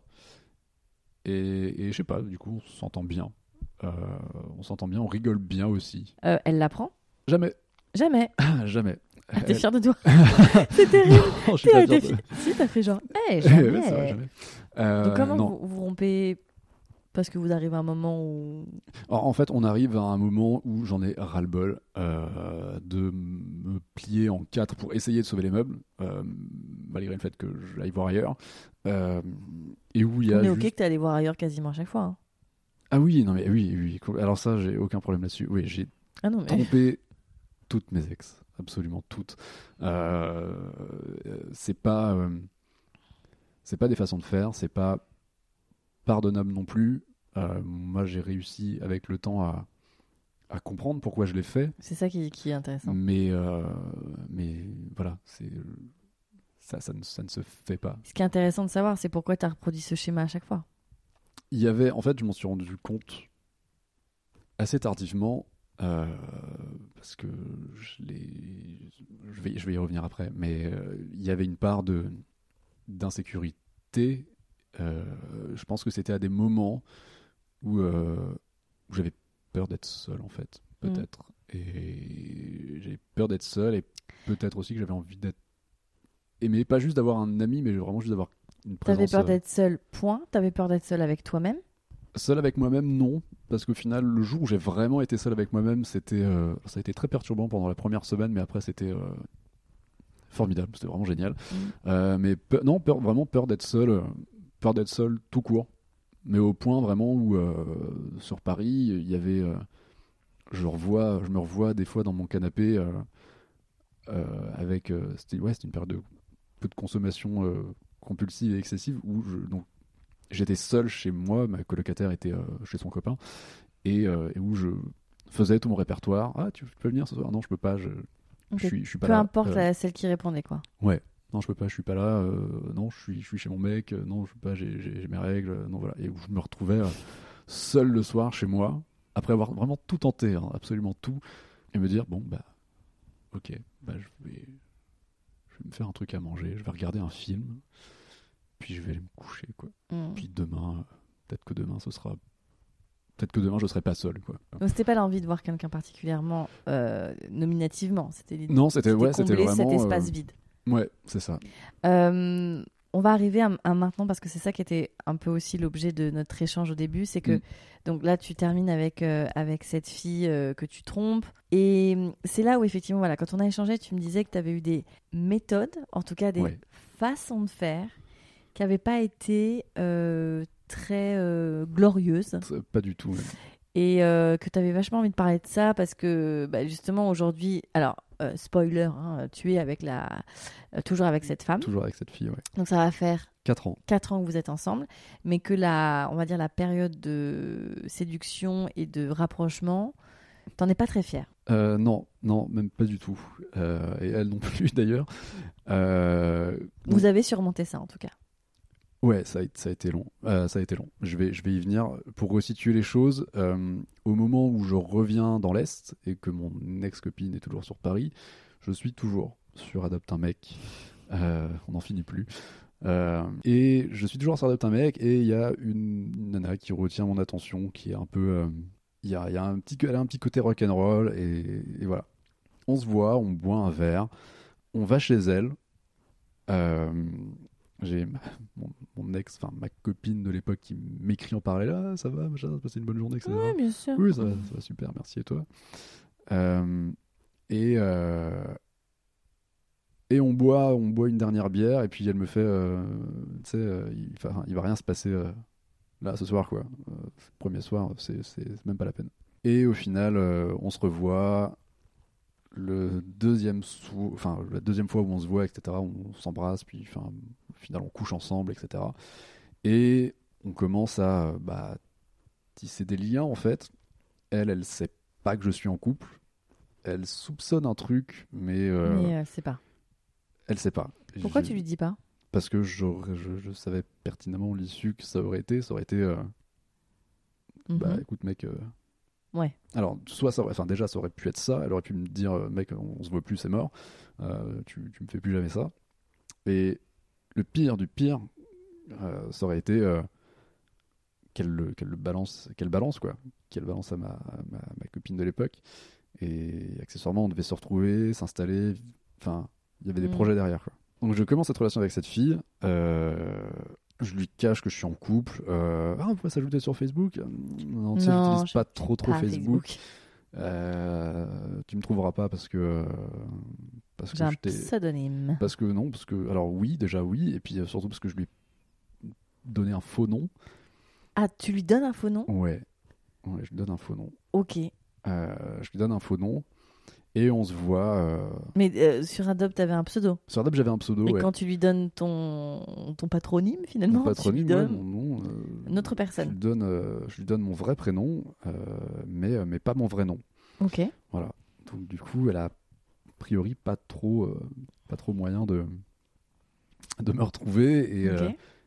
C: Et, et je sais pas, du coup, on s'entend bien. Euh, on s'entend bien, on rigole bien aussi.
B: Euh, elle l'apprend?
C: Jamais,
B: Jamais.
C: jamais.
B: Ah, t'es
C: Elle-
B: fier de toi? C'est terrible.
C: Non, je suis
B: T'as
C: pas
B: été
C: fier de-
B: fi- Si, t'as fait genre, hey,
C: Ouais,
B: jamais.
C: c'est vrai, jamais. Euh,
B: Donc comment
C: non.
B: vous, vous rompez? Parce que vous arrivez à un moment où...
C: En, en fait, on arrive à un moment où j'en ai ras-le-bol euh, de me plier en quatre pour essayer de sauver les meubles, euh, malgré le fait que j'aille voir ailleurs. Euh, et où il y a
B: On est ok
C: juste-
B: que t'es allé voir ailleurs quasiment à chaque fois. hein.
C: Ah oui, non mais oui, oui. Alors ça, j'ai aucun problème là-dessus. Oui, j'ai
B: Ah non, mais...
C: trompé toutes mes ex, absolument toutes. Euh, c'est pas, euh, c'est pas des façons de faire, c'est pas pardonnable non plus. Euh, moi, j'ai réussi avec le temps à, à comprendre pourquoi je l'ai fait,
B: C'est ça qui, qui est intéressant.
C: mais, euh, mais voilà, c'est ça, ça ne, ça ne se fait pas.
B: Ce qui est intéressant de savoir, c'est pourquoi t'as reproduit ce schéma à chaque fois.
C: il y avait, en fait, je m'en suis rendu compte assez tardivement, euh, parce que je, l'ai, je, vais, je vais y revenir après, mais euh, il y avait une part de, d'insécurité. Euh, je pense que c'était à des moments où, euh, où j'avais peur d'être seul, en fait, peut-être. Mmh. Et j'avais peur d'être seul, et peut-être aussi que j'avais envie d'être aimé, pas juste d'avoir un ami, mais vraiment juste d'avoir une présence.
B: T'avais peur d'être seul, point. T'avais peur d'être seul avec toi-même?
C: Seul avec moi-même, non. Parce qu'au final, le jour où j'ai vraiment été seul avec moi-même, c'était, euh, ça a été très perturbant pendant la première semaine, mais après, c'était euh, formidable. C'était vraiment génial. Mmh. Euh, mais pe- non, peur, vraiment peur d'être seul. Euh, peur d'être seul tout court. Mais au point vraiment où, euh, sur Paris, il y avait... Euh, je, revois, je me revois des fois dans mon canapé euh, euh, avec... Euh, c'était, ouais, c'était une période de peu de consommation euh, compulsive et excessive où je, donc, j'étais seul chez moi, ma colocataire était euh, chez son copain, et, euh, et où je faisais tout mon répertoire. Ah, tu peux venir ce soir? Non, je peux pas, je,
B: okay.
C: je, suis, je suis pas
B: Peu
C: là.
B: Peu importe
C: euh,
B: la, celle qui répondait, quoi.
C: Ouais, non, je peux pas, je suis pas là, euh, non, je suis, je suis chez mon mec, euh, non, je peux pas, j'ai, j'ai, j'ai mes règles, euh, non, voilà. Et où je me retrouvais euh, seul le soir chez moi, après avoir vraiment tout tenté, hein, absolument tout, et me dire, bon, bah, ok, bah, je vais, je vais me faire un truc à manger, je vais regarder un film. Puis je vais aller me coucher, quoi. Mmh. Puis demain, peut-être que demain, ce sera... Peut-être que demain, je serai pas seul, quoi.
B: Donc, c'était pas l'envie de voir quelqu'un particulièrement euh, nominativement. C'était l'idée.
C: Non, c'était,
B: c'était
C: ouais, c'était vraiment...
B: cet espace euh... vide.
C: Ouais, c'est ça.
B: Euh, on va arriver à, à maintenant, parce que c'est ça qui était un peu aussi l'objet de notre échange au début. C'est que, mmh. donc là, tu termines avec, euh, avec cette fille euh, que tu trompes. Et c'est là où, effectivement, voilà, quand on a échangé, tu me disais que tu avais eu des méthodes, en tout cas des ouais. façons de faire, qui n'avait pas été euh, très euh, glorieuse.
C: Pas du tout. Ouais.
B: Et euh, que tu avais vachement envie de parler de ça parce que bah, justement aujourd'hui, alors euh, spoiler, hein, tu es avec la, euh, toujours avec cette femme.
C: Toujours avec cette fille, ouais.
B: Donc ça va faire
C: quatre ans.
B: quatre ans que vous êtes ensemble, mais que la, on va dire la période de séduction et de rapprochement, t'en es pas très fier.
C: Euh, non, non, même pas du tout. Euh, et elle non plus d'ailleurs. Euh,
B: vous avez surmonté ça en tout cas.
C: Ouais, ça a, ça a été long. Euh, ça a été long. Je vais, je vais y venir. Pour resituer les choses, euh, au moment où je reviens dans l'Est et que mon ex-copine est toujours sur Paris, je suis toujours sur Adopte un mec. Euh, on n'en finit plus. Euh, et je suis toujours sur Adopte un mec et il y a une, une nana qui retient mon attention, qui est un peu... Il euh, y a, y a un petit, elle a un petit côté rock'n'roll et, et voilà. On se voit, on boit un verre, on va chez elle. Euh, j'ai ma, mon, mon ex, enfin ma copine de l'époque qui m'écrit en parallèle, ah ça va, machin, passé une bonne journée, et cetera.
B: Oui, bien sûr.
C: Oui, ça va, ça va super, merci, et toi? euh, Et euh, et on boit, on boit une dernière bière, et puis elle me fait, euh, tu sais, euh, il, enfin, il va rien se passer euh, là ce soir, quoi. Euh, premier soir, c'est, c'est, c'est même pas la peine. Et au final, euh, on se revoit. Le deuxième sou... enfin, la deuxième fois où on se voit, et cetera, on s'embrasse, puis enfin, au final on couche ensemble, et cetera. Et on commence à bah, tisser des liens en fait. Elle, elle sait pas que je suis en couple. Elle soupçonne un truc, mais... Euh...
B: Mais elle sait pas.
C: Elle sait pas.
B: Pourquoi
C: je...
B: tu lui dis pas?
C: Parce que je, je, je savais pertinemment l'issue que ça aurait été. Ça aurait été... Euh... Mm-hmm. Bah écoute mec... Euh...
B: Ouais.
C: Alors, soit ça aurait, enfin déjà, ça aurait pu être ça. Elle aurait pu me dire, mec, on, on se voit plus, c'est mort. Euh, tu, tu me fais plus jamais ça. Et le pire du pire, euh, ça aurait été euh, qu'elle le, qu'elle le balance, qu'elle balance quoi, qu'elle balance à ma, ma, ma copine de l'époque. Et accessoirement, on devait se retrouver, s'installer. Enfin, il y avait des mmh. projets derrière, quoi. Donc, je commence cette relation avec cette fille. Euh, Je lui cache que je suis en couple. Euh, ah, on peut s'ajouter sur Facebook. Non, tu sais, j'utilise pas trop trop
B: pas
C: Facebook. Facebook. Euh, tu me trouveras pas parce que parce
B: J'ai
C: que
B: un
C: je t'ai...
B: pseudonyme.
C: Parce que non, parce que alors oui, déjà oui, et puis surtout parce que je lui ai donné un faux nom.
B: Ah, tu lui donnes un faux nom?
C: Ouais, ouais, je lui donne un faux nom.
B: Ok.
C: Euh, je lui donne un faux nom. Et on se voit. Euh...
B: Mais euh, sur Adobe, t'avais un pseudo.
C: Sur Adobe, j'avais un pseudo.
B: Et
C: ouais.
B: quand tu lui donnes ton, ton patronyme, finalement,
C: mon patronyme,
B: tu lui donnes
C: ouais, mon nom. Euh,
B: une autre personne.
C: Je lui donne, euh, je lui donne mon vrai prénom, euh, mais, mais pas mon vrai nom.
B: Ok.
C: Voilà. Donc, du coup, elle a a priori pas trop, euh, pas trop moyen de, de me retrouver. Et,
B: okay.
C: euh,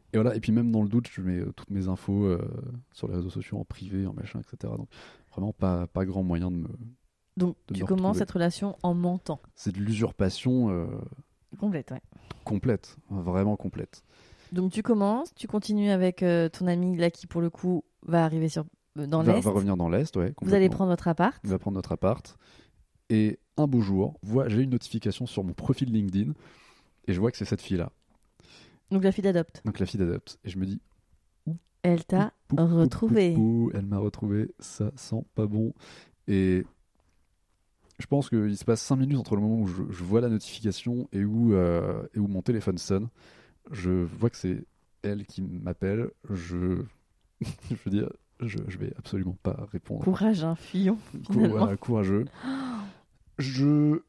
C: Et voilà, et puis même dans le doute, je mets euh, toutes mes infos euh, sur les réseaux sociaux en privé, en machin, et cetera. Donc vraiment pas, pas grand moyen de me.
B: Donc
C: de
B: tu
C: me
B: commences
C: retrouver.
B: cette relation en mentant.
C: C'est de l'usurpation euh,
B: Complète, ouais.
C: complète, vraiment complète.
B: Donc tu commences, tu continues avec euh, ton ami là qui pour le coup va arriver sur, euh, dans
C: On va,
B: l'Est.
C: va revenir dans l'Est, ouais.
B: Vous allez
C: complètement.
B: prendre votre appart.
C: On va prendre notre appart. Et un beau jour, vois, j'ai une notification sur mon profil LinkedIn et je vois que c'est cette fille-là.
B: Donc la fille d'adopte.
C: Donc la fille d'Adopte. Et je me dis,
B: Elle t'a
C: pou, pou,
B: retrouvé.
C: pou, pou, elle m'a retrouvé, ça sent pas bon. Et je pense qu'il se passe cinq minutes entre le moment où je, je vois la notification et où, euh, et où mon téléphone sonne. Je vois que c'est elle qui m'appelle. Je, je veux dire, je, je vais absolument pas répondre.
B: Courage, un fillon,
C: Cou-
B: finalement.
C: voilà, courageux. Je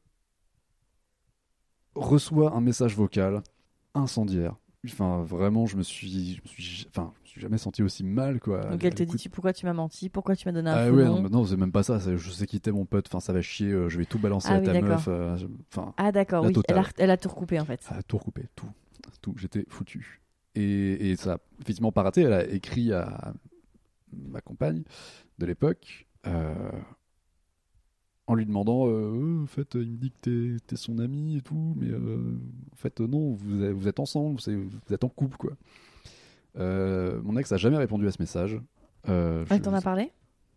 C: reçois un message vocal incendiaire. Enfin, vraiment, je me suis, je me suis, enfin, je me suis jamais senti aussi mal, quoi.
B: Donc elle te dit
C: Écoute-
B: tu, pourquoi tu m'as menti, pourquoi tu m'as donné un
C: Ah
B: faux
C: ouais,
B: nom.
C: non, mais non, c'est même pas ça. c'est- Je sais qui t'es mon pote. Enfin, ça va chier. euh, je vais tout balancer
B: Ah
C: à
B: oui,
C: ta
B: d'accord.
C: meuf. euh, je- Enfin,
B: Ah d'accord,
C: La
B: oui,
C: totale.
B: elle a, elle a tout recoupé en fait.
C: ça a tout recoupé, tout, tout. J'étais foutu. Et, et ça, a effectivement, pas raté. Elle a écrit à ma compagne de l'époque. Euh, en lui demandant, euh, en fait, il me dit que t'es, t'es son ami et tout, mais euh, en fait, euh, non, vous êtes, vous êtes ensemble, c'est- vous êtes en couple, quoi. Euh, mon ex a jamais répondu à ce message. Euh,
B: Elle
C: je-
B: t'en a parlé?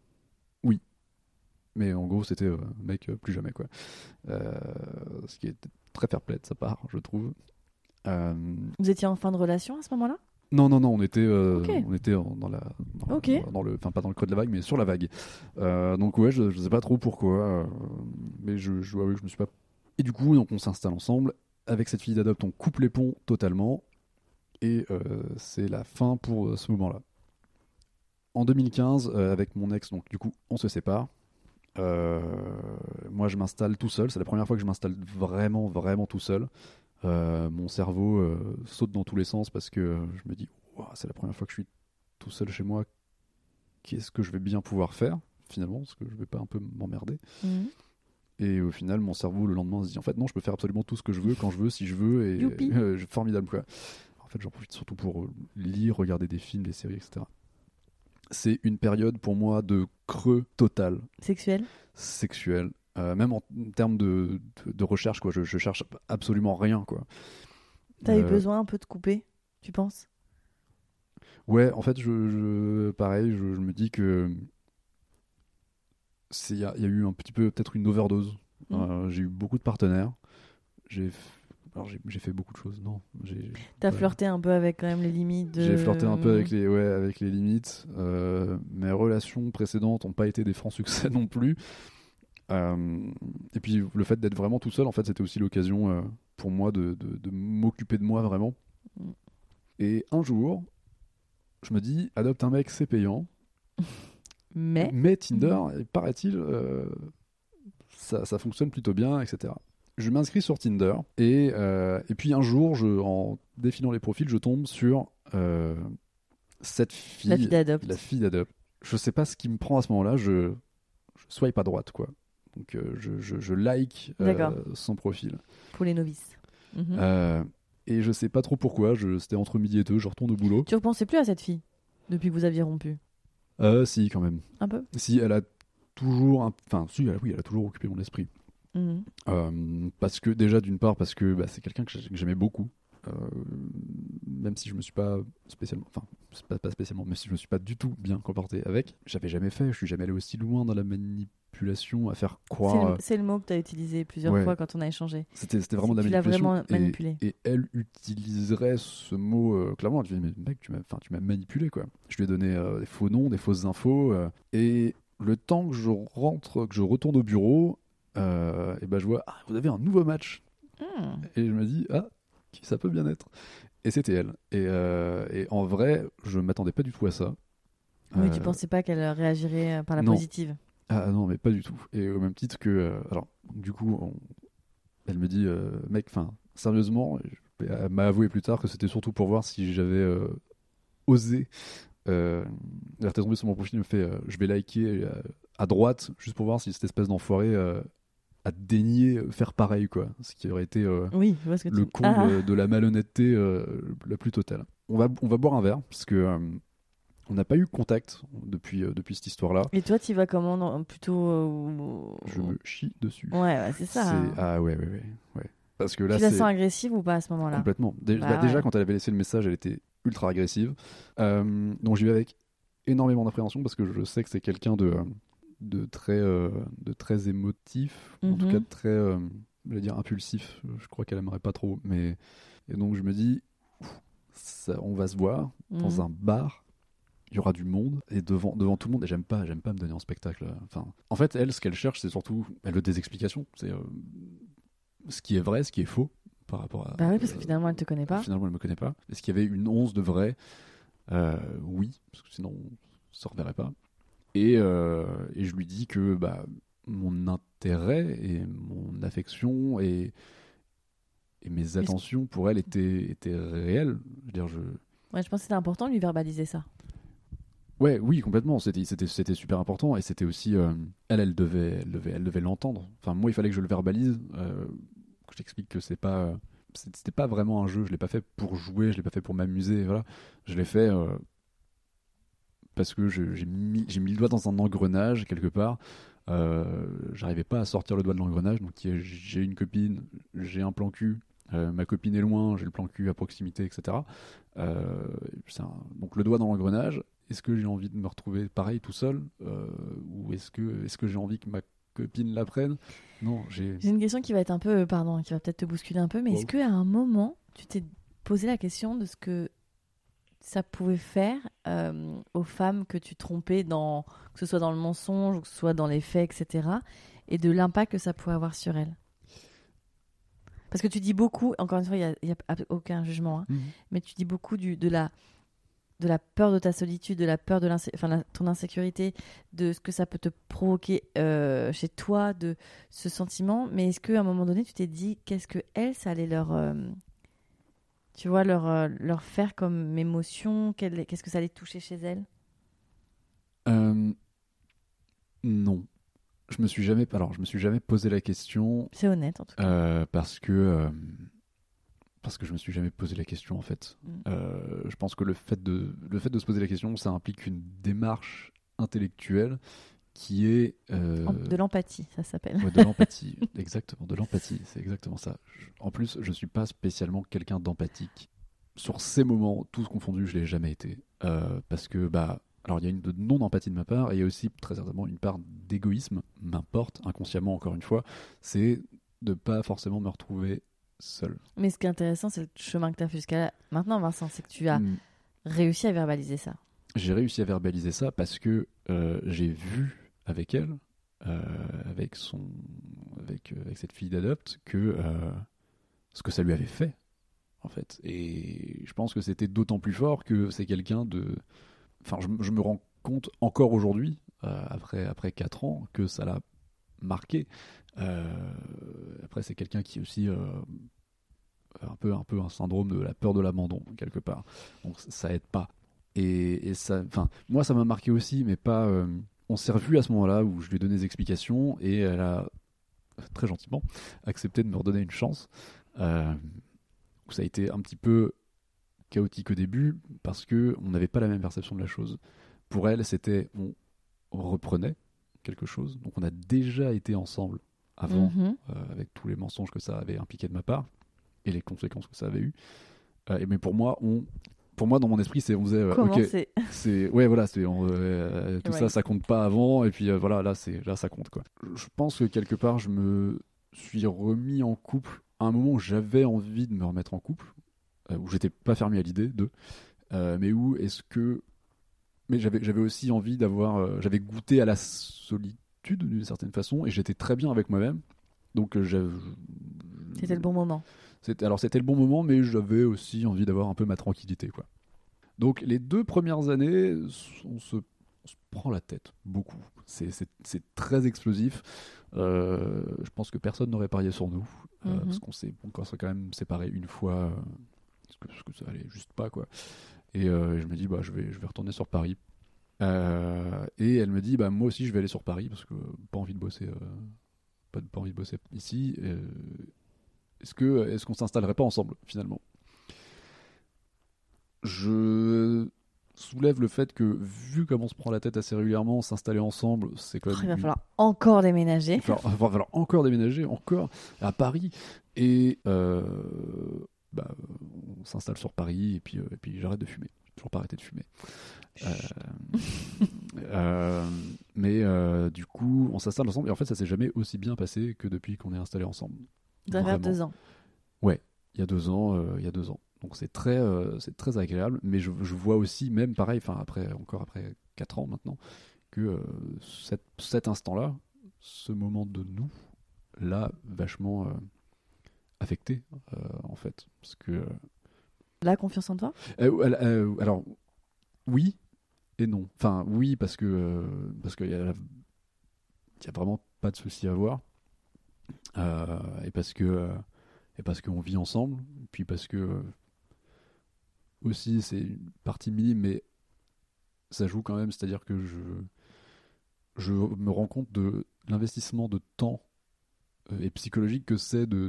C: Mais en gros, c'était euh, mec, euh, plus jamais, quoi. Euh, ce qui était très fair-play de sa part, je trouve. Euh,
B: Vous étiez en fin de relation à ce moment-là?
C: Non, non, non, on était, euh,
B: Ok.
C: on était en- dans la, dans,
B: Ok.
C: dans- dans le, enfin pas dans le creux de la vague, mais sur la vague. Euh, donc ouais, je, je sais pas trop pourquoi, euh, mais je, je, ouais, je me suis pas. Et du coup, donc on s'installe ensemble avec cette fille d'adopte, on coupe les ponts totalement, et euh, c'est la fin pour euh, ce moment-là. En deux mille quinze, euh, avec mon ex, donc du coup, on se sépare. Euh, moi, je m'installe tout seul. C'est la première fois que je m'installe vraiment, vraiment tout seul. Euh, mon cerveau euh, saute dans tous les sens parce que euh, je me dis, Ouah, c'est la première fois que je suis tout seul chez moi. Qu'est-ce que je vais bien pouvoir faire finalement, parce que je vais pas un peu m'emmerder.
B: Mhm.
C: Et au final, mon cerveau le lendemain se dit, en fait, non, je peux faire absolument tout ce que je veux, quand je veux, si je veux, et
B: Youpi.
C: euh, formidable quoi. En fait, j'en profite surtout pour euh, lire, regarder des films, des séries, et cetera. C'est une période pour moi de creux total.
B: Sexuel?
C: Sexuel, euh, même en termes de, de, de recherche, quoi. Je, je cherche absolument rien, quoi.
B: T'as eu
C: Euh,
B: besoin un peu de couper, tu penses?
C: Ouais, en fait, je, je- pareil, je, je me dis que c'est- il y, a il y a eu un petit peu peut-être une overdose.
B: Mm.
C: Euh, j'ai eu beaucoup de partenaires. J'ai, f- alors j'ai, j'ai fait beaucoup de choses. Non, j'ai.
B: T'as
C: ouais.
B: flirté un peu avec quand même les limites de...
C: J'ai flirté un peu avec les, ouais, avec les limites. Euh, mes relations précédentes n'ont pas été des francs succès non plus. Euh, et puis le fait d'être vraiment tout seul, en fait, c'était aussi l'occasion euh, pour moi de, de, de m'occuper de moi vraiment.
B: Mm.
C: Et un jour, je me dis, adopte un mec, c'est payant.
B: Mais...
C: Mais Tinder, paraît-il, euh, ça, ça fonctionne plutôt bien, et cetera. Je m'inscris sur Tinder et, euh, et puis un jour, je, en défilant les profils, je tombe sur euh, cette fille,
B: La fille d'adopte.
C: la fille d'adopte. Je sais pas ce qui me prend à ce moment-là, je, je swipe à droite, quoi. Donc euh, je, je, je like euh,
B: D'accord.
C: son profil.
B: Pour les novices. Mhm.
C: Euh, et je sais pas trop pourquoi, je, c'était entre midi et deux, je retourne au boulot.
B: Tu repensais plus à cette fille depuis que vous aviez rompu?
C: Euh, si, quand même.
B: Un peu?
C: Si, elle a toujours, un- enfin, si, elle, oui, elle a toujours occupé mon esprit.
B: Mhm.
C: Euh, parce que déjà d'une part parce que bah, c'est quelqu'un que j'ai- que j'aimais beaucoup, euh, même si je me suis pas spécialement, enfin c'est pas, pas spécialement, même si je me suis pas du tout bien comporté avec, j'avais jamais fait, je suis jamais allé aussi loin dans la manipulation à faire
B: C'est
C: croire.
B: le, c'est le mot que tu as utilisé plusieurs
C: Ouais.
B: fois quand on a échangé.
C: C'était c'était vraiment de la
B: Tu l'as
C: manipulation.
B: vraiment
C: et,
B: manipulé.
C: et elle utiliserait ce mot euh, clairement. Elle dit mais mec tu m'as, enfin tu m'as manipulé quoi. Je lui ai donné euh, des faux noms, des fausses infos euh, et le temps que je rentre, que je retourne au bureau. Euh, et ben je vois, ah, vous avez un nouveau match.
B: Hmm.
C: Et je me dis, ah, qui ça peut bien être. Et c'était elle. Et, euh, et en vrai, je m'attendais pas du tout à ça.
B: Oui,
C: Euh,
B: tu pensais pas qu'elle réagirait euh, par la
C: non.
B: positive.
C: Ah non, mais pas du tout. Et au même titre que, euh, alors, du coup, on- elle me dit, euh, mec, enfin, sérieusement, je- elle m'a avoué plus tard que c'était surtout pour voir si j'avais euh, osé. Euh, elle était tombée sur mon profil, elle me fait, euh, je vais liker euh, à droite juste pour voir si cette espèce d'enfoiré euh, à daigner faire pareil, quoi. Ce qui aurait été euh,
B: oui, je vois ce que
C: le
B: tu...
C: comble
B: ah.
C: de la malhonnêteté euh, la plus totale. On va, on va boire un verre, parce que euh, on n'a pas eu contact depuis, euh, depuis cette histoire-là.
B: Et toi, tu vas comment dans... Plutôt... Euh...
C: Je me chie dessus.
B: Ouais, ouais c'est ça.
C: C'est...
B: Hein.
C: Ah ouais, ouais, ouais. ouais. Parce que là,
B: tu la
C: c'est...
B: sens agressive ou pas à ce moment-là?
C: Complètement. Dé-
B: bah,
C: bah, déjà,
B: ouais.
C: quand elle avait laissé le message, elle était ultra agressive. Euh, donc j'y vais avec énormément d'appréhension, parce que je sais que c'est quelqu'un de, de, très, euh, de très émotif, mm-hmm. en tout cas de très... Euh, je vais dire impulsif, je crois qu'elle aimerait pas trop, mais et donc je me dis ça, on va se voir mmh. dans un bar, il y aura du monde et devant devant tout le monde, et j'aime pas j'aime pas me donner en spectacle. Enfin, en fait, elle, ce qu'elle cherche, c'est surtout, elle veut des explications, c'est euh, ce qui est vrai, ce qui est faux par rapport à.
B: Bah oui, parce que euh, finalement elle te connaît pas.
C: Finalement, elle me connaît pas. Est-ce qu'il y avait une once de vrai? euh, Oui, parce que sinon on se reverrait pas. Et euh, et je lui dis que bah mon intérêt et mon affection et, et mes attentions pour elle étaient, étaient réelles. Je veux dire, je...
B: Ouais, je pense que c'était important de lui verbaliser ça.
C: Ouais, oui, complètement. C'était, c'était, c'était super important. Et c'était aussi... Euh, elle, elle devait, elle, devait, elle devait l'entendre. Enfin, moi, il fallait que je le verbalise. Euh, que je t'explique que c'est pas... Euh, c'était pas vraiment un jeu. Je l'ai pas fait pour jouer, je l'ai pas fait pour m'amuser. Voilà. Je l'ai fait... Euh, parce que je, j'ai, mis, j'ai mis le doigt dans un engrenage, quelque part. Euh, j'arrivais pas à sortir le doigt de l'engrenage, donc j'ai une copine, j'ai un plan cul, euh, ma copine est loin, j'ai le plan cul à proximité, et cetera. Euh, un... Donc le doigt dans l'engrenage, est-ce que j'ai envie de me retrouver pareil tout seul, euh, ou est-ce que, est-ce que j'ai envie que ma copine la prenne? Non, j'ai...
B: J'ai une question qui va être un peu, pardon, qui va peut-être te bousculer un peu, mais wow. Est-ce qu'à un moment, tu t'es posé la question de ce que ça pouvait faire euh, aux femmes que tu trompais, dans, que ce soit dans le mensonge, ou que ce soit dans les faits, et cetera, et de l'impact que ça pouvait avoir sur elles? Parce que tu dis beaucoup, encore une fois, il n'y a, a aucun jugement, hein, mmh. mais tu dis beaucoup du, de, la, de la peur de ta solitude, de la peur de enfin, la, ton insécurité, de ce que ça peut te provoquer euh, chez toi, de ce sentiment. Mais est-ce qu'à un moment donné, tu t'es dit, qu'est-ce que elles, ça allait leur... Euh, tu vois, leur, euh, leur faire comme émotion? Qu'est-ce que ça allait toucher chez elles?
C: euh, Non. Je me suis jamais, alors, je me suis jamais posé la question.
B: C'est honnête, en tout cas.
C: Euh, parce que, euh, parce que je me suis jamais posé la question, en fait.
B: Mm.
C: Euh, je pense que le fait, de, le fait de se poser la question, ça implique une démarche intellectuelle qui est... Euh...
B: De l'empathie, ça s'appelle.
C: Ouais, de l'empathie, exactement, de l'empathie, c'est exactement ça. Je, en plus, je suis pas spécialement quelqu'un d'empathique. Sur ces moments, tous confondus, je l'ai jamais été. Euh, parce que, bah, alors il y a une de non-empathie de ma part, et il y a aussi très certainement une part d'égoïsme, m'importe, inconsciemment encore une fois, c'est de pas forcément me retrouver seul.
B: Mais ce qui est intéressant, c'est le chemin que tu as fait jusqu'à là. Maintenant, Vincent, c'est que tu as mmh. réussi à verbaliser ça.
C: J'ai réussi à verbaliser ça parce que euh, j'ai vu avec elle, euh, avec, son, avec, euh, avec cette fille d'adopte, que euh, ce que ça lui avait fait, en fait. Et je pense que c'était d'autant plus fort que c'est quelqu'un de... Enfin, je, je me rends compte encore aujourd'hui, euh, après, après quatre ans, que ça l'a marqué. Euh, après, c'est quelqu'un qui aussi... Euh, un peu, un peu un syndrome de la peur de l'abandon, quelque part. Donc ça aide pas. Et, et ça... Enfin, moi, ça m'a marqué aussi, mais pas... Euh, on s'est revus à ce moment-là où je lui ai donné des explications et elle a très gentiment accepté de me redonner une chance. Euh, où ça a été un petit peu chaotique au début parce que on n'avait pas la même perception de la chose. Pour elle, c'était on reprenait quelque chose. Donc on a déjà été ensemble avant, mm-hmm. euh, avec tous les mensonges que ça avait impliqué de ma part et les conséquences que ça avait eu. Euh, et mais pour moi, on Pour moi, dans mon esprit, c'est on faisait euh,
B: Comment
C: ok,
B: c'est,
C: c'est ouais voilà, c'est on, euh, tout ouais. ça, ça compte pas avant et puis euh, voilà là c'est là ça compte quoi. Je pense que quelque part, je me suis remis en couple à un moment où j'avais envie de me remettre en couple, euh, où j'étais pas fermé à l'idée de, euh, mais où est-ce que, mais j'avais j'avais aussi envie d'avoir, euh, j'avais goûté à la solitude d'une certaine façon et j'étais très bien avec moi-même, donc euh, j'avais...
B: C'était le bon moment.
C: C'était, alors c'était le bon moment, mais j'avais aussi envie d'avoir un peu ma tranquillité, quoi. Donc les deux premières années, on se, on se prend la tête, beaucoup. C'est, c'est, c'est très explosif. Euh, je pense que personne n'aurait parié sur nous, euh, mm-hmm. parce qu'on s'est, on s'est quand même séparés une fois, euh, parce, que, parce que ça allait juste pas, quoi. Et euh, je me dis, bah, je vais, je vais retourner sur Paris. Euh, et elle me dit, bah, moi aussi je vais aller sur Paris, parce que pas envie de bosser... Euh, pas, pas envie de bosser ici. Euh, est-ce que est-ce qu'on s'installerait pas ensemble finalement? Je soulève le fait que, vu comment on se prend la tête assez régulièrement, s'installer ensemble, c'est quand même.
B: Il va
C: une...
B: falloir encore déménager.
C: Il va falloir, il va falloir encore déménager, encore à Paris. Et euh, bah, on s'installe sur Paris et puis, euh, et puis j'arrête de fumer. J'ai toujours pas arrêté de fumer. Euh, euh, mais euh, du coup, on s'installe ensemble. Et en fait, ça s'est jamais aussi bien passé que depuis qu'on est installé ensemble.
B: Ça va faire deux ans.
C: Ouais, il y a deux ans. Euh, il y a deux ans. Donc c'est très, euh, c'est très agréable, mais je, je vois aussi, même pareil, enfin après, encore après quatre ans maintenant, que euh, cet, cet instant-là, ce moment de nous, l'a vachement euh, affecté, euh, en fait. Parce que... Euh,
B: La confiance en toi
C: euh, euh, Alors, oui et non. Enfin, oui, parce que euh, parce qu'il y a, y a vraiment pas de souci à avoir. Euh, et parce que... Euh, et parce qu'on vit ensemble, puis parce que... Euh, aussi, c'est une partie minime, mais ça joue quand même, c'est-à-dire que je, je me rends compte de l'investissement de temps euh, et psychologique que c'est de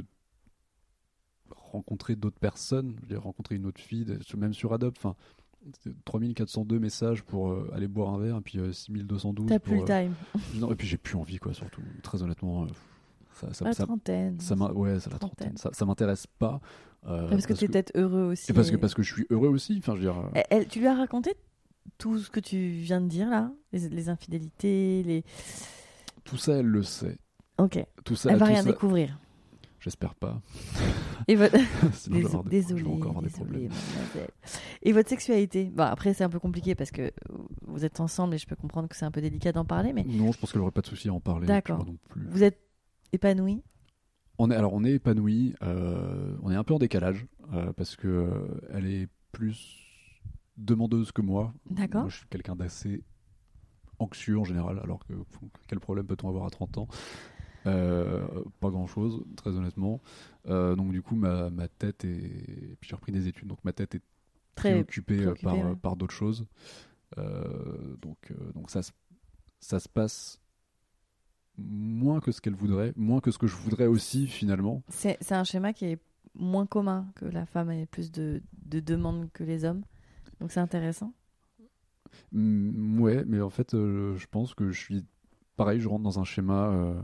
C: rencontrer d'autres personnes, je veux dire, rencontrer une autre fille, même sur Adopt, enfin, trois mille quatre cent deux messages pour euh, aller boire un verre, et puis euh, six mille deux cent douze
B: T'as
C: pour...
B: plus le
C: euh,
B: time.
C: Non, et puis j'ai plus envie, quoi, surtout, très honnêtement... Euh, ça, ça,
B: la
C: ça,
B: trentaine.
C: Ça, ça ouais, c'est la trentaine. Ça, ça m'intéresse pas. Euh,
B: parce que tu es peut-être heureux aussi.
C: Et parce que, parce que je suis heureux aussi. Enfin, je veux dire, euh...
B: elle, elle, tu lui as raconté tout ce que tu viens de dire là, les, les infidélités, les...
C: Tout ça, elle le sait.
B: Ok.
C: Tout ça,
B: elle va
C: tout
B: rien
C: ça...
B: découvrir.
C: J'espère pas.
B: Et votre...
C: Sinon,
B: Dés...
C: des...
B: Désolé,
C: je vais encore avoir des
B: désolé,
C: problèmes.
B: Et votre sexualité, bon, après c'est un peu compliqué parce que vous êtes ensemble et je peux comprendre que c'est un peu délicat d'en parler, mais...
C: Non, je pense qu'elle aurait pas de souci à en parler.
B: D'accord.
C: Non plus.
B: Vous êtes épanoui?
C: On est, alors on est épanoui, euh, on est un peu en décalage euh, parce que euh, elle est plus demandeuse que moi.
B: D'accord.
C: Moi, je suis quelqu'un d'assez anxieux en général, alors que quel problème peut-on avoir à trente ans? euh, Pas grand-chose, très honnêtement. Euh, donc du coup, ma, ma tête est... Et puis j'ai repris des études, donc ma tête est très préoccupée, préoccupée par, ouais. par d'autres choses. Euh, donc, euh, donc ça, ça se passe... moins que ce qu'elle voudrait, moins que ce que je voudrais aussi finalement.
B: C'est, c'est un schéma qui est moins commun, que la femme ait plus de, de demandes que les hommes. Donc c'est intéressant.
C: Mmh, ouais, mais en fait, euh, je pense que je suis... Pareil, je rentre dans un schéma... Euh,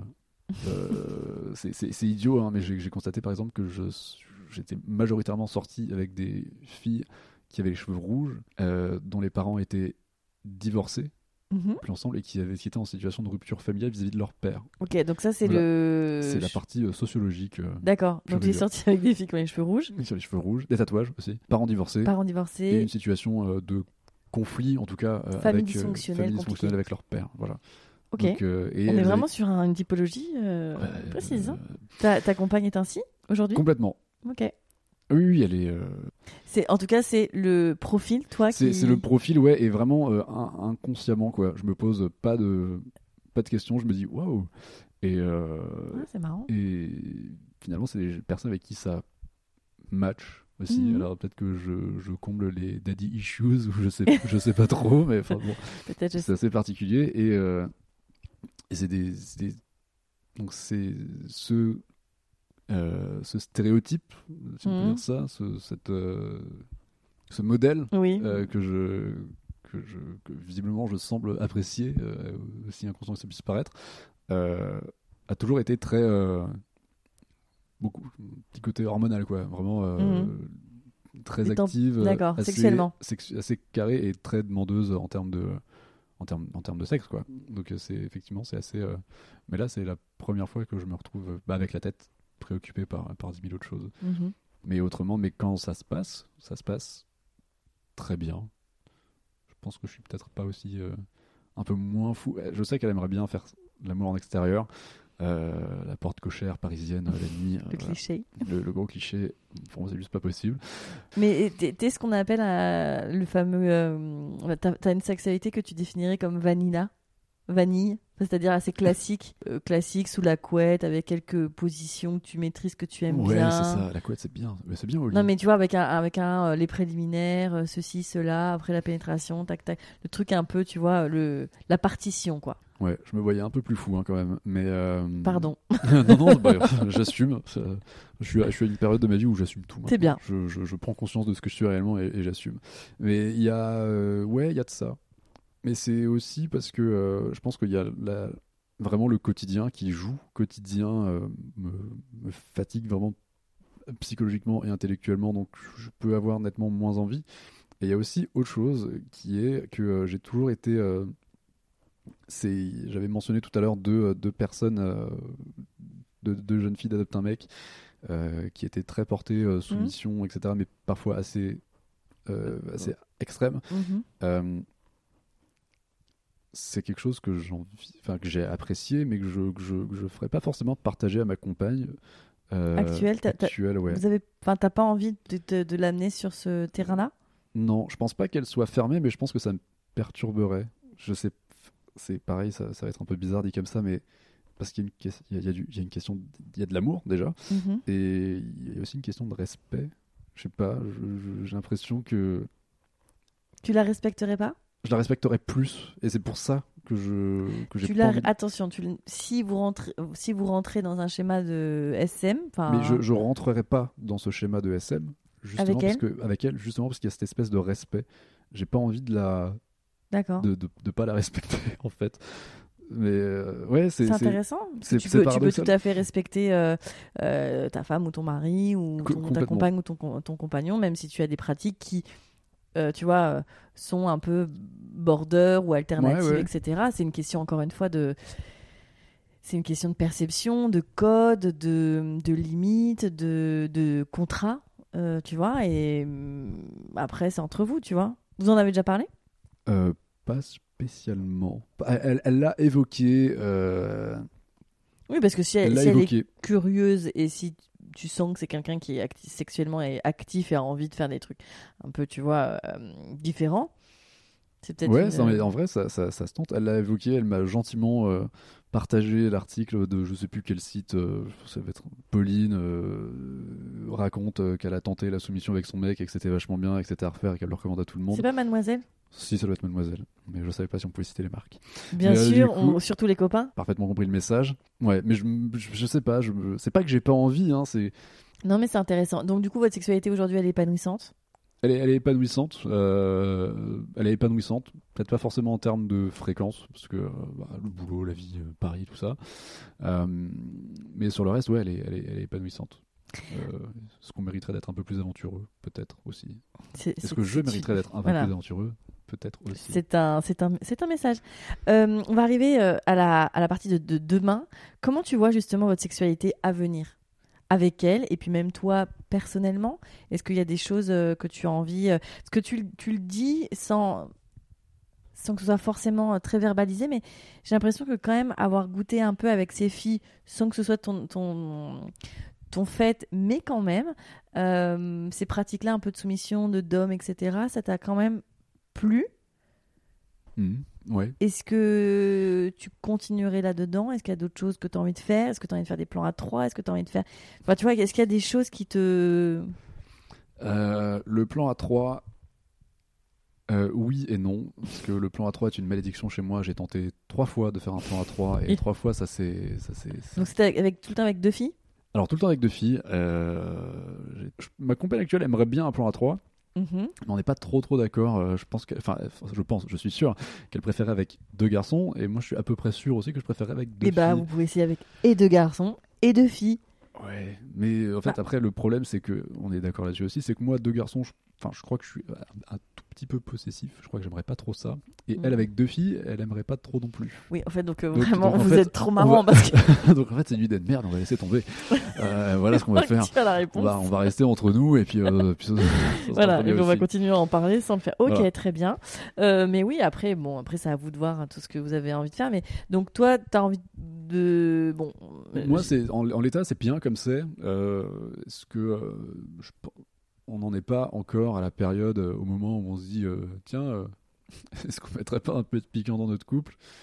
C: euh, c'est, c'est, c'est idiot, hein, mais j'ai, j'ai constaté par exemple que je, j'étais majoritairement sorti avec des filles qui avaient les cheveux rouges, euh, dont les parents étaient divorcés. Mmh. Plus ensemble et qui, avaient, qui étaient en situation de rupture familiale vis-à-vis de leur père.
B: Ok, donc ça c'est
C: voilà.
B: le...
C: C'est la partie euh, sociologique. Euh,
B: D'accord, donc tu es sorti avec des filles qui ont les cheveux rouges.
C: Sur les cheveux rouges, des tatouages aussi, parents divorcés.
B: Parents divorcés.
C: Et une situation euh, de conflit, en tout cas, euh,
B: famille
C: avec,
B: dysfonctionnelle,
C: euh, famille dysfonctionnelle avec leur père. Voilà.
B: Ok,
C: donc, euh, et
B: on est vraiment
C: avait...
B: sur un, une typologie euh,
C: ouais,
B: précise. Hein.
C: Euh...
B: Ta, ta compagne est ainsi aujourd'hui?
C: Complètement.
B: Ok.
C: Oui, oui, elle est. Euh...
B: C'est, en tout cas, c'est le profil, toi
C: c'est,
B: qui.
C: C'est le profil, ouais, et vraiment euh, un, inconsciemment, quoi. Je me pose pas de, pas de questions, je me dis waouh. Et. Euh...
B: Ah, c'est marrant.
C: Et finalement, c'est des personnes avec qui ça match aussi. Mmh. Alors peut-être que je, je comble les daddy issues, ou je sais, je sais pas trop, mais enfin bon.
B: Peut-être
C: c'est assez particulier. Et, euh... et c'est des, c'est des. Donc c'est ce. Euh, ce stéréotype, si on mmh. peut dire ça, ce, cette, euh, ce modèle
B: oui.
C: euh, que, je, que, je, que visiblement je semble apprécier, euh, aussi inconscient que ça puisse paraître, euh, a toujours été très... Euh, beaucoup, petit côté hormonal, quoi, vraiment euh, mmh. très
B: Des
C: active,
B: temps... D'accord,
C: assez,
B: sexuellement.
C: Sexu- assez carrée et très demandeuse en termes de... En termes, en termes de sexe, quoi. Donc c'est effectivement c'est assez... Euh... Mais là c'est la première fois que je me retrouve bah, avec la tête préoccupé par, par dix mille autres choses. Mmh. Mais autrement, mais quand ça se passe, ça se passe très bien. Je pense que je suis peut-être pas aussi... Euh, un peu moins fou. Je sais qu'elle aimerait bien faire l'amour en extérieur. Euh, la porte cochère parisienne la nuit.
B: Le euh, cliché.
C: Le, le gros cliché. Pour moi, c'est juste pas possible.
B: Mais t'es, t'es ce qu'on appelle euh, le fameux... Euh, t'as, t'as une sexualité que tu définirais comme vanilla. Vanille. C'est-à-dire assez classique, euh, classique sous la couette, avec quelques positions que tu maîtrises, que tu aimes
C: ouais,
B: bien.
C: Ouais, c'est ça. La couette, c'est bien. Mais c'est bien au lit.
B: Non, mais tu vois, avec un, avec un, euh, les préliminaires, euh, ceci, cela, après la pénétration, tac, tac. Le truc un peu, tu vois, le, la partition, quoi.
C: Ouais, je me voyais un peu plus fou hein, quand même. Mais euh...
B: Pardon.
C: non, non, bah, j'assume. Ça, je, suis à, je suis à une période de ma vie où j'assume tout.
B: C'est bien.
C: Je, je, je prends conscience de ce que je suis réellement et, et j'assume. Mais il y a, euh, ouais, il y a de ça. Mais c'est aussi parce que euh, je pense qu'il y a la, vraiment le quotidien qui joue. Quotidien euh, me, me fatigue vraiment psychologiquement et intellectuellement, donc je peux avoir nettement moins envie. Et il y a aussi autre chose qui est que euh, j'ai toujours été... Euh, c'est, j'avais mentionné tout à l'heure deux, deux personnes, euh, deux, deux jeunes filles d'Adopte un mec, euh, qui étaient très portées euh, soumission, mmh. et cetera, mais parfois assez, euh, assez extrêmes. Mmh. Euh, c'est quelque chose que, j'en, enfin, que j'ai apprécié, mais que je ne que je, que je ferais pas forcément partager à ma compagne.
B: Euh, actuelle, t'as,
C: actuelle ouais.
B: Vous avez, enfin, t'as pas envie de, de, de l'amener sur ce terrain-là ?
C: Non, je pense pas qu'elle soit fermée, mais je pense que ça me perturberait. Je sais, c'est pareil, ça, ça va être un peu bizarre dit comme ça, mais parce qu'il y a une, il y a, il y a du, il y a une question, il y a de l'amour déjà, mm-hmm. et il y a aussi une question de respect. Je sais pas, je, je, j'ai l'impression que
B: tu la respecterais pas ?
C: Je la respecterais plus, et c'est pour ça que je que j'ai
B: tu
C: pas
B: la...
C: envie...
B: Attention, tu... si vous rentrez, si vous rentrez dans un schéma de S M, enfin.
C: Mais je je rentrerai pas dans ce schéma de S M justement
B: avec
C: parce
B: elle
C: que avec elle justement parce qu'il y a cette espèce de respect. J'ai pas envie de la.
B: D'accord.
C: De, de de pas la respecter en fait. Mais euh, ouais, c'est,
B: c'est intéressant.
C: C'est,
B: tu,
C: c'est
B: peux, tu peux tout à fait respecter euh, euh, ta femme ou ton mari ou ton, ta compagne ou ton, ton compagnon, même si tu as des pratiques qui, euh, tu vois, euh, sont un peu border ou alternatives, ouais, ouais. et cetera. C'est une question, encore une fois, de... C'est une question de perception, de code, de, de limites, de, de contrat, euh, tu vois. Et après, c'est entre vous, tu vois. Vous en avez déjà parlé ?
C: euh, Pas spécialement. Elle, elle l'a évoqué. Euh...
B: Oui, parce que si elle, elle, si elle est curieuse et si tu sens que c'est quelqu'un qui est actif, sexuellement est actif et a envie de faire des trucs un peu, tu vois, euh, différents, c'est peut-être.
C: Ouais,
B: une...
C: ça, mais en vrai, ça, ça, ça se tente. Elle l'a évoqué, elle m'a gentiment euh, partagé l'article de je sais plus quel site, euh, ça va être Pauline, euh, raconte euh, qu'elle a tenté la soumission avec son mec et que c'était vachement bien et que c'était à refaire et qu'elle le recommande à tout le monde.
B: C'est pas Mademoiselle ?
C: Si, ça doit être Mademoiselle, mais je savais pas si on pouvait citer les marques.
B: Bien
C: mais,
B: sûr,
C: euh, coup,
B: on, surtout les copains.
C: Parfaitement compris le message. Ouais, mais je, je, je sais pas, je, c'est pas que j'ai pas envie, hein, c'est.
B: Non, mais c'est intéressant. Donc du coup, votre sexualité aujourd'hui, elle est épanouissante ?
C: Elle est, elle est épanouissante. Euh, elle est épanouissante. Peut-être pas forcément en termes de fréquence, parce que euh, bah, le boulot, la vie, euh, Paris, tout ça. Euh, mais sur le reste, ouais, elle est, elle est, elle est épanouissante. Euh, est-ce qu'on mériterait d'être un peu plus aventureux ? Peut-être aussi. C'est, Est-ce c'est, que je mériterais d'être un peu voilà. plus aventureux ? Peut-être aussi.
B: C'est un, c'est un, c'est un message. Euh, on va arriver euh, à, la, à la partie de, de demain. Comment tu vois justement votre sexualité à venir ? Avec elle, et puis même toi personnellement, est-ce qu'il y a des choses euh, que tu as envie euh, parce que tu, tu le dis sans, sans que ce soit forcément euh, très verbalisé, mais j'ai l'impression que quand même avoir goûté un peu avec ces filles, sans que ce soit ton, ton, ton fait, mais quand même, euh, ces pratiques-là un peu de soumission, de dom, et cetera, ça t'a quand même plu ?
C: Mmh, ouais.
B: Est-ce que tu continuerais là-dedans ? Est-ce qu'il y a d'autres choses que tu as envie de faire ? Est-ce que tu as envie de faire des plans à trois ? Est-ce que tu as envie de faire... Enfin, tu vois, est-ce qu'il y a des choses qui te...
C: Euh, le plan à trois, euh, oui et non. Parce que le plan à trois est une malédiction chez moi. J'ai tenté trois fois de faire un plan à trois et, et... trois fois, ça c'est... Ça, c'est, ça...
B: Donc c'était avec, tout le temps avec deux filles ?
C: Alors, tout le temps avec deux filles. Euh, j'ai... Ma compagne actuelle aimerait bien un plan à trois.
B: Mmh.
C: Mais on n'est pas trop trop d'accord. Euh, je pense que, enfin, je pense, je suis sûr qu'elle préférait avec deux garçons, et moi je suis à peu près sûr aussi que je préférais avec deux
B: et
C: filles.
B: Et bah, vous pouvez essayer avec et deux garçons et deux filles.
C: Ouais, mais en fait, ah. après le problème c'est que, on est d'accord là-dessus aussi, c'est que moi deux garçons, je, enfin, je crois que je suis un, un tout petit peu possessif. Je crois que j'aimerais pas trop ça. Et mmh. elle avec deux filles, elle aimerait pas trop non plus.
B: Oui, en fait, donc, euh, donc vraiment, donc, vous
C: fait,
B: êtes trop marrant
C: va...
B: parce que.
C: Donc en fait, c'est une idée de merde. On va laisser tomber. euh, voilà ce qu'on va faire.
B: La
C: on va, on va rester entre nous et puis. Euh, puis ça, ça
B: voilà, et on
C: aussi.
B: va continuer à en parler sans le faire. Ok,
C: voilà.
B: Très bien. Euh, mais oui, après, bon, après, c'est à vous de voir hein, tout ce que vous avez envie de faire. Mais donc, toi, t'as envie de, bon.
C: Moi, c'est en, en l'état, c'est bien comme c'est. Euh, est-ce que euh, je... on n'en est pas encore à la période, euh, au moment où on se dit, euh, tiens, euh, est-ce qu'on mettrait pas un peu de piquant dans notre couple ?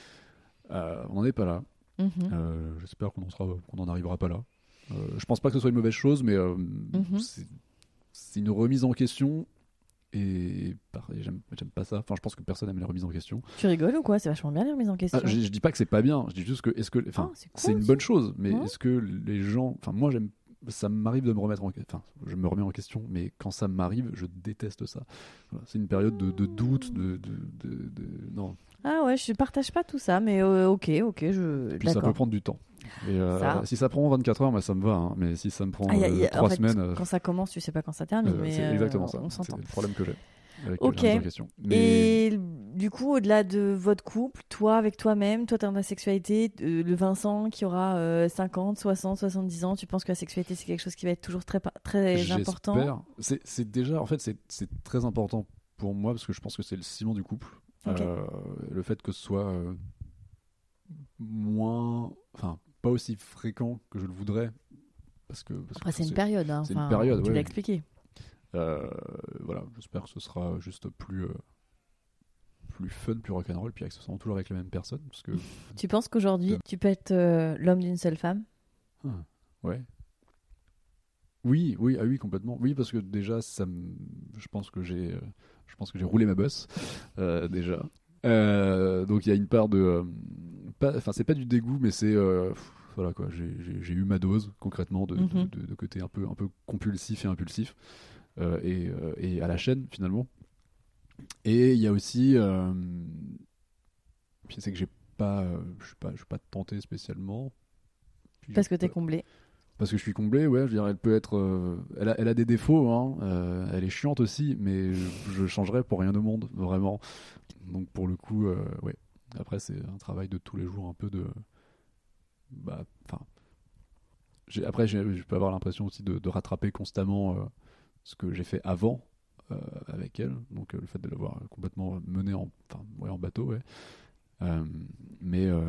C: Euh, on n'en est pas là.
B: Mm-hmm.
C: Euh, j'espère qu'on en sera, qu'on en arrivera pas là. Euh, je pense pas que ce soit une mauvaise chose, mais euh, mm-hmm. c'est, c'est une remise en question. Et pareil, j'aime, j'aime pas ça. Enfin, je pense que personne aime les remises en question.
B: Tu rigoles ou quoi ? C'est vachement bien les remises en question.
C: Ah, je, je dis pas que c'est pas bien. Je dis juste que, est-ce que, enfin, oh, c'est, cool, c'est une bonne chose. Mais ouais. Est-ce que les gens, enfin, moi, j'aime, ça m'arrive de me remettre en, enfin, je me remets en question. Mais quand ça m'arrive, je déteste ça. Voilà, c'est une période de, de doute, de, de, de, de, non.
B: Ah ouais, je partage pas tout ça, mais euh, ok, ok, je.
C: Et puis d'accord. Ça peut prendre du temps. Et euh, ça. Si ça prend vingt-quatre heures, moi, ça me va. Hein. Mais si ça me prend
B: ah, y a, y a,
C: trois
B: en fait,
C: semaines, euh,
B: quand ça commence, tu sais pas quand ça termine. Euh, mais
C: c'est
B: euh,
C: exactement ça.
B: On s'entend.
C: C'est le problème que j'ai. Avec
B: ok.
C: La question. Mais...
B: Et du coup, au-delà de votre couple, toi avec toi-même, toi dans la sexualité, euh, le Vincent qui aura euh, cinquante, soixante, soixante-dix ans, tu penses que la sexualité c'est quelque chose qui va être toujours très très
C: J'espère.
B: important ?
C: C'est, c'est déjà, en fait, c'est, c'est très important pour moi parce que je pense que c'est le ciment du couple. Okay. Euh, le fait que ce soit euh, moins, enfin, pas aussi fréquent que je le voudrais, parce que. Parce
B: Après,
C: que
B: c'est, c'est une période, hein.
C: C'est
B: enfin,
C: une période.
B: Tu
C: ouais.
B: l'as expliqué.
C: Euh, voilà, j'espère que ce sera juste plus euh, plus fun, plus rock'n'roll, puis accessoirement toujours avec les mêmes personnes. Parce que
B: tu penses qu'aujourd'hui, de... tu peux être euh, l'homme d'une seule femme ?
C: ah, Ouais. Oui, oui, ah oui, complètement. Oui, parce que déjà, ça me... je pense que j'ai, euh, je pense que j'ai roulé ma bosse euh, déjà. Euh, donc il y a une part de, euh, pas, enfin c'est pas du dégoût, mais c'est euh, voilà quoi. J'ai, j'ai, j'ai eu ma dose concrètement de, mm-hmm. de, de, de côté un peu un peu compulsif et impulsif. Euh, et, euh, et à la chaîne finalement. Et il y a aussi euh, c'est que j'ai pas euh, je suis pas je suis pas tenté spécialement
B: puis parce que t'es comblé
C: parce que je suis comblé, ouais, je veux dire, elle peut être euh, elle, a, elle a des défauts hein, euh, elle est chiante aussi, mais je, je changerais pour rien au monde vraiment. Donc pour le coup euh, ouais, après c'est un travail de tous les jours un peu de bah enfin j'ai, après j'ai, je peux avoir l'impression aussi de, de rattraper constamment euh, ce que j'ai fait avant euh, avec elle, donc euh, le fait de l'avoir complètement mené en, enfin, ouais, en bateau, ouais. Euh, mais euh,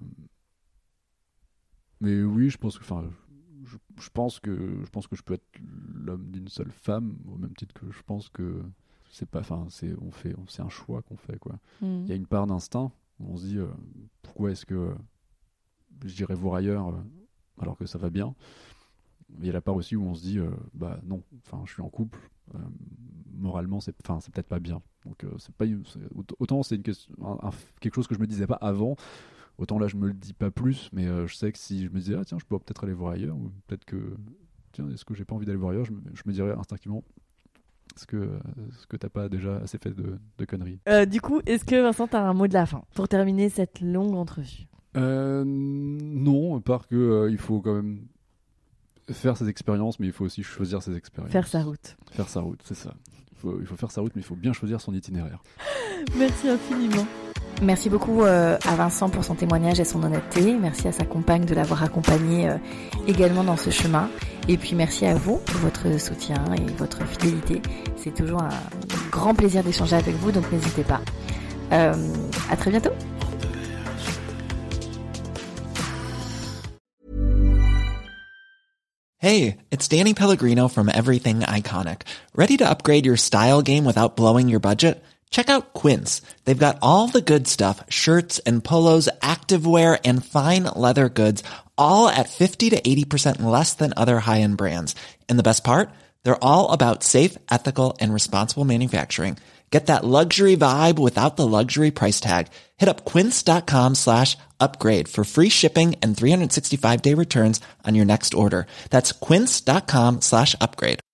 C: mais oui, je pense que, enfin, je, je pense que je pense que je peux être l'homme d'une seule femme, au même titre que je pense que c'est pas, enfin, c'est on fait, c'est un choix qu'on fait quoi. Il mmh. y a une part d'instinct où on se dit euh, pourquoi est-ce que euh, j'irais voir ailleurs euh, alors que ça va bien. Il y a la part aussi où on se dit euh, bah non, enfin je suis en couple, euh, moralement c'est, enfin c'est peut-être pas bien. Donc euh, c'est pas, c'est, autant c'est une question, un, un, quelque chose que je me disais pas avant, autant là je me le dis pas plus, mais euh, je sais que si je me disais ah tiens je pourrais peut-être aller voir ailleurs, ou peut-être que tiens est-ce que j'ai pas envie d'aller voir ailleurs, je me, je me dirais instinctivement est-ce que est-ce que t'as pas déjà assez fait de, de conneries.
B: Euh, du coup, est-ce que Vincent t'as un mot de la fin pour terminer cette longue entrevue?
C: Euh, non, à part que euh, il faut quand même faire ses expériences, mais il faut aussi choisir ses expériences.
B: Faire sa route.
C: Faire sa route, c'est ça. Il faut, il faut faire sa route, mais il faut bien choisir son itinéraire.
B: Merci infiniment. Merci beaucoup euh, à Vincent pour son témoignage et son honnêteté. Merci à sa compagne de l'avoir accompagné euh, également dans ce chemin. Et puis merci à vous pour votre soutien et votre fidélité. C'est toujours un grand plaisir d'échanger avec vous, donc n'hésitez pas. Euh, à très bientôt.
D: Hey, it's Danny Pellegrino from Everything Iconic. Ready to upgrade your style game without blowing your budget? Check out Quince. They've got all the good stuff, shirts and polos, activewear, and fine leather goods, all at fifty to eighty percent less than other high-end brands. And the best part? They're all about safe, ethical, and responsible manufacturing. Get that luxury vibe without the luxury price tag. Hit up quince.com slash upgrade for free shipping and three sixty-five day returns on your next order. That's quince.com slash upgrade.